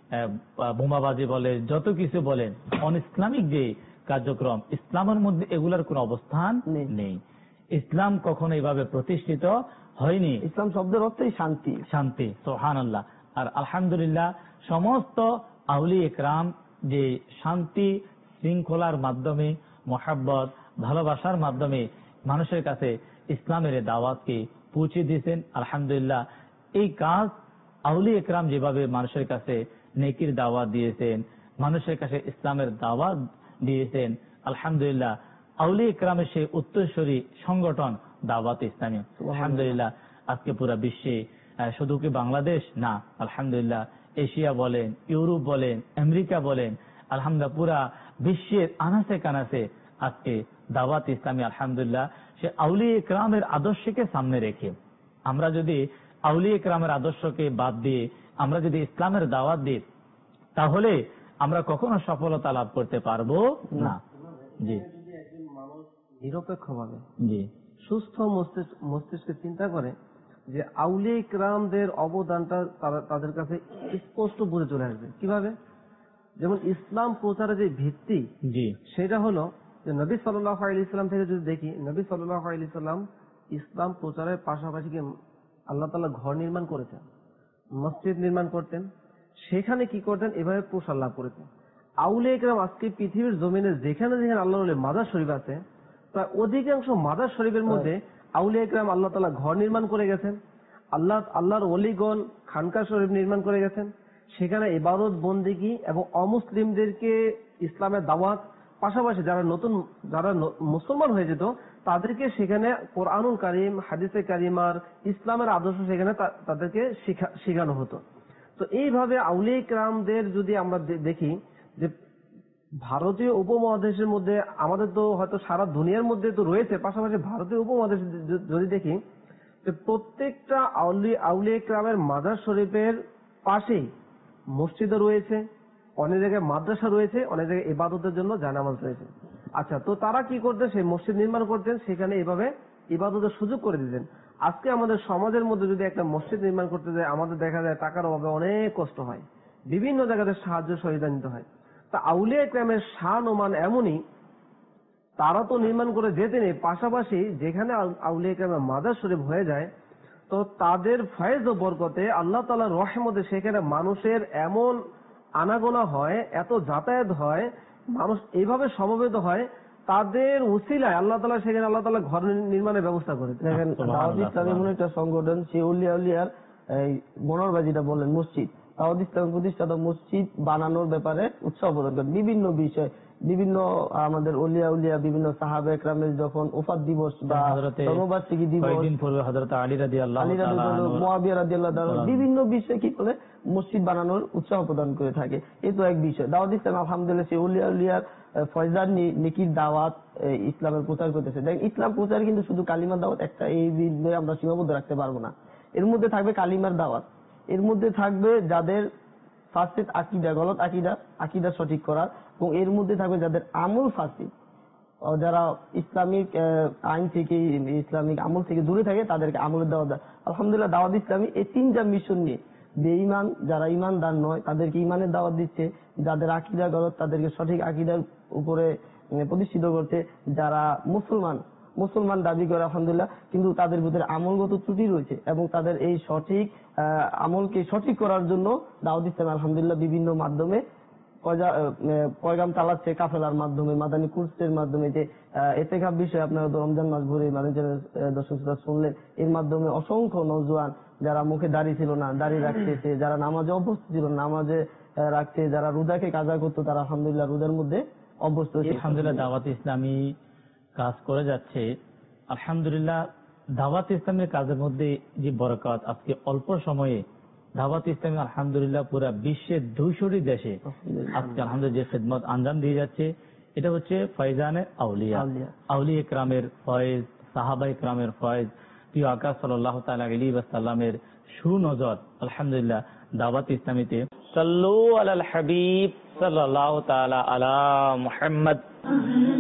বোমাবাজি বলে, যত কিছু বলেন, অন ইসলামিক যে কার্যক্রম, ইসলামের মধ্যে এগুলার কোন অবস্থান নেই। ইসলাম কখনো এইভাবে প্রতিষ্ঠিত হয়নি। ইসলাম শব্দের অর্থই শান্তি। শান্তি, সুবহানাল্লাহ। আর আলহামদুলিল্লাহ, সমস্ত আউলিয়া ইকরাম যে শান্তি শৃঙ্খলার মাধ্যমে, মহাব্বত ভালোবাসার মাধ্যমে মানুষের কাছে ইসলামের দাওয়াতকে পৌঁছে দিয়েছেন। আলহামদুলিল্লাহ, এই কাজ আউলিয়া ইকরাম যেভাবে মানুষের কাছে নেকির দাওয়াত দিয়েছেন, মানুষের কাছে ইসলামের দাওয়াত দিয়েছেন, আলহামদুলিল্লাহ আউলিয়া ইকরামের সেই উত্তরসূরি সংগঠন দাওয়াত ইসলামী, আলহামদুলিল্লাহ আজকে পুরো বিশ্বে, শুধু কি বাংলাদেশ না, আলহামদুলিল্লাহ এশিয়া বলেন, ইউরোপ বলেন, আমেরিকা বলেন, আলহামদুলিল্লাহ পুরা বিশ্বের আনাচে কানাচে আজকে দাওয়াত ইসলামী, আলহামদুলিল্লাহ সে আউলিয়া ইকরামের আদর্শকে সামনে রেখে, আমরা যদি আউলিয়া ইকরামের আদর্শকে বাদ দিয়ে আমরা যদি ইসলামের দাওয়াত দিই, তাহলে আমরা কখনো সফলতা লাভ করতে পারবো না। জি, নিরপেক্ষ ভাবে জি সুস্থ মস্তিষ্ক মস্তিষ্কে চিন্তা করে যে আউলিয়া ইকরামদের অবদানটা তাদের কাছে স্পষ্ট বুঝে চলে আসবে। কিভাবে? যেমন ইসলাম প্রচারের যে ভিত্তি, জি সেটা হলো যে নবী সাল্লাল্লাহু আলাইহি ওয়াসাল্লাম থেকে যদি দেখি, নবী সাল্লাল্লাহু আলাইহি ওয়াসাল্লাম ইসলাম প্রচারের পাশাপাশি আল্লাহ তাআলা ঘর নির্মাণ করেছেন, মসজিদ নির্মাণ করতেন, সেখানে কি করতেন, এভাবে প্রসার লাভ করেছেন। আউলিয়া ইকরাম আজকে পৃথিবীর জমিনে যেখানে যেখানে আল্লাহ মাজার শরীফ আছে, প্রায় অধিকাংশ মাজার শরীফের মধ্যে আউলিয়া ইকরাম আল্লাহ তাআলা ঘর নির্মাণ করে গেছেন, আল্লাহ আল্লাহর ওলিগণ খানকা শরীফ নির্মাণ করে গেছেন, সেখানে ইবাদত বন্দেগী এবং অমুসলিমদেরকে ইসলামের দাওয়াত, পাশাপাশি যারা নতুন যারা মুসলমান হয়ে যেত তাদেরকে সেখানে কোরআনুল কারীম, হাদিসে কারিমার, ইসলামের আদর্শ সেখানে তাদেরকে শেখানো হতো। তো এইভাবে আউলিয়া কিরামদের যদি আমরা দেখি যে ভারতীয় উপমহাদেশের মধ্যে, আমাদের তো হয়তো সারা দুনিয়ার মধ্যে তো রয়েছে, পাশাপাশি ভারতীয় উপমহাদেশ যদি দেখি, যে প্রত্যেকটা আউলিয়া আউলিয়া কিরামের মাজার শরীফের পাশেই মসজিদও রয়েছে, অনেক জায়গায় মাদ্রাসা রয়েছে, অনেক জায়গায় ইবাদতের জন্য জায়নামাজ রয়েছে। আচ্ছা, তো তারা কি করতেন? সেই মসজিদ নির্মাণ করতেন, সেখানে এভাবে ইবাদতের সুযোগ করে দিতেন। আজকে আমাদের সমাজের মধ্যে যদি একটা মসজিদ নির্মাণ করতে যায়, আমাদের দেখা যায় টাকার অভাবে অনেক কষ্ট হয়, বিভিন্ন জায়গাতে সাহায্য সহযোগিতা নিতে হয়। তা আউলিয়া কিরামের শান ও মান এমনই, তারা তো নির্মাণ করে যেতেনই, পাশাপাশি যেখানে আউলিয়া কিরামের মাজার শরীফ হয়ে যায়, তো তাদের ফয়েজ ও বরকতে, আল্লাহ তাআলার রহমতে সেখানে মানুষের এমন আনাগোনা হয়, এত যাতায়াত হয়, মানুষ এইভাবে সমবেত হয়, তাদের উসিলায় আল্লাহ তাআলা সেখানে আল্লাহ তাআলা ঘর নির্মাণের ব্যবস্থা করে। দেখেন, দাওয়াত ইসলাম এমন একটা সংগঠন, সে উলিয়া উলিয়ার এই মনোরবা যেটা বললেন মসজিদ, দাওয়াত ইসলাম প্রতিষ্ঠাতা মসজিদ বানানোর ব্যাপারে উৎসাহ প্রদান করেন বিভিন্ন বিষয়, বিভিন্ন আমাদের উলিয়া উলিয়া বিভিন্ন সাহাবা একরামের যখন ওফাত দিবস বা জন্মবার্ষিকী দিবস, হযরত আলী রাদিয়াল্লাহু তাআলা আনহু, মুআবিয়া রাদিয়াল্লাহু তাআলা বিভিন্ন বিষয় কি করে মসজিদ বানানোর উৎসাহ প্রদান করে থাকে। এই তো এক বিষয়। দাওয়াত ইসলাম আলহামদুলিল্লাহ সেই উলিয়া উলিয়ার ফয়জান নেকির দাওয়াত ইসলামের প্রচার করতেছে। দেখেন, ইসলাম প্রচার কিন্তু শুধু কালিমার দাওয়াত একটা এই দিনে আমরা সীমাবদ্ধ রাখতে পারবো না। এর মধ্যে থাকবে কালিমার দাওয়াত, এর মধ্যে থাকবে যাদের ফাসিদ আকীদা, গলত আকীদা, আকীদা সঠিক করা, এবং এর মধ্যে থাকবে যাদের আমল ফাসিদ, যারা ইসলামিক আইন থেকে ইসলামিক আমল থেকে দূরে থাকে, তাদেরকে আমলের দাওয়াত দেয়। আলহামদুলিল্লাহ দাওয়াত ইসলামী এই তিনটা মিশন নিয়ে বেঈমান যারা ইমানদার নয় তাদেরকে ইমানের দাওয়াত দিচ্ছে, যাদের আকীদা গলত তাদেরকে সঠিক আকীদার উপরে প্রতিষ্ঠিত করতে, যারা মুসলমান মুসলমান দাবি করে আলহামদুলিল্লাহ কিন্তু তাদের ভিতরে আমলগত ত্রুটি রয়েছে, এবং তাদের এই সঠিক আমলকে সঠিক করার জন্য দাওয়াত ইসলাম আলহামদুলিল্লাহ বিভিন্ন মাধ্যমে পয়গাম চালাচ্ছে, কাফেলার মাধ্যমে, মাদানী কুরসের মাধ্যমে, যে ইতিকাফ বিষয়ে আপনারা রমজান মাস ভরে মাদানী দর্শক শ্রোতা শুনলেন, এর মাধ্যমে অসংখ্য নওজোয়ান যারা মুখে দাড়ি ছিল না দাড়ি রাখতেছে, যারা নামাজে অভ্যস্ত ছিল নামাজে রাখছে, যারা রোজাকে কাজা করতো তারা আলহামদুলিল্লাহ রোজার মধ্যে অভ্যস্ত হয়েছে। আলহামদুলিল্লাহ দাওয়াত ইসলামী কাজ করে যাচ্ছে। আলহামদুলিল্লাহ দাওয়াত ইসলামের কাজের মধ্যে যে বরকত, আজকে অল্প সময়ে দাওয়াত ইসলামী আলহামদুলিল্লাহ পুরা বিশ্বের দুইশোটি দেশে আজকে আলহামদুলিল্লাহ যে খেদমত আঞ্জাম দিয়ে যাচ্ছে, এটা হচ্ছে ফয়জানে আউলিয়া, আউলিয়া ইকরামের ফয়েজ, সাহাবা ইকরামের ফয়েজ, প্রিয় আকা সাল্লাল্লাহু তাআলা আলাইহি ওয়াসাল্লামের সুনজর আলহামদুলিল্লাহ দাওয়াত ইসলামীতে। সাল্লু আলাল হাবিব সাল্লাল্লাহু তাআলা আলা মুহাম্মদ।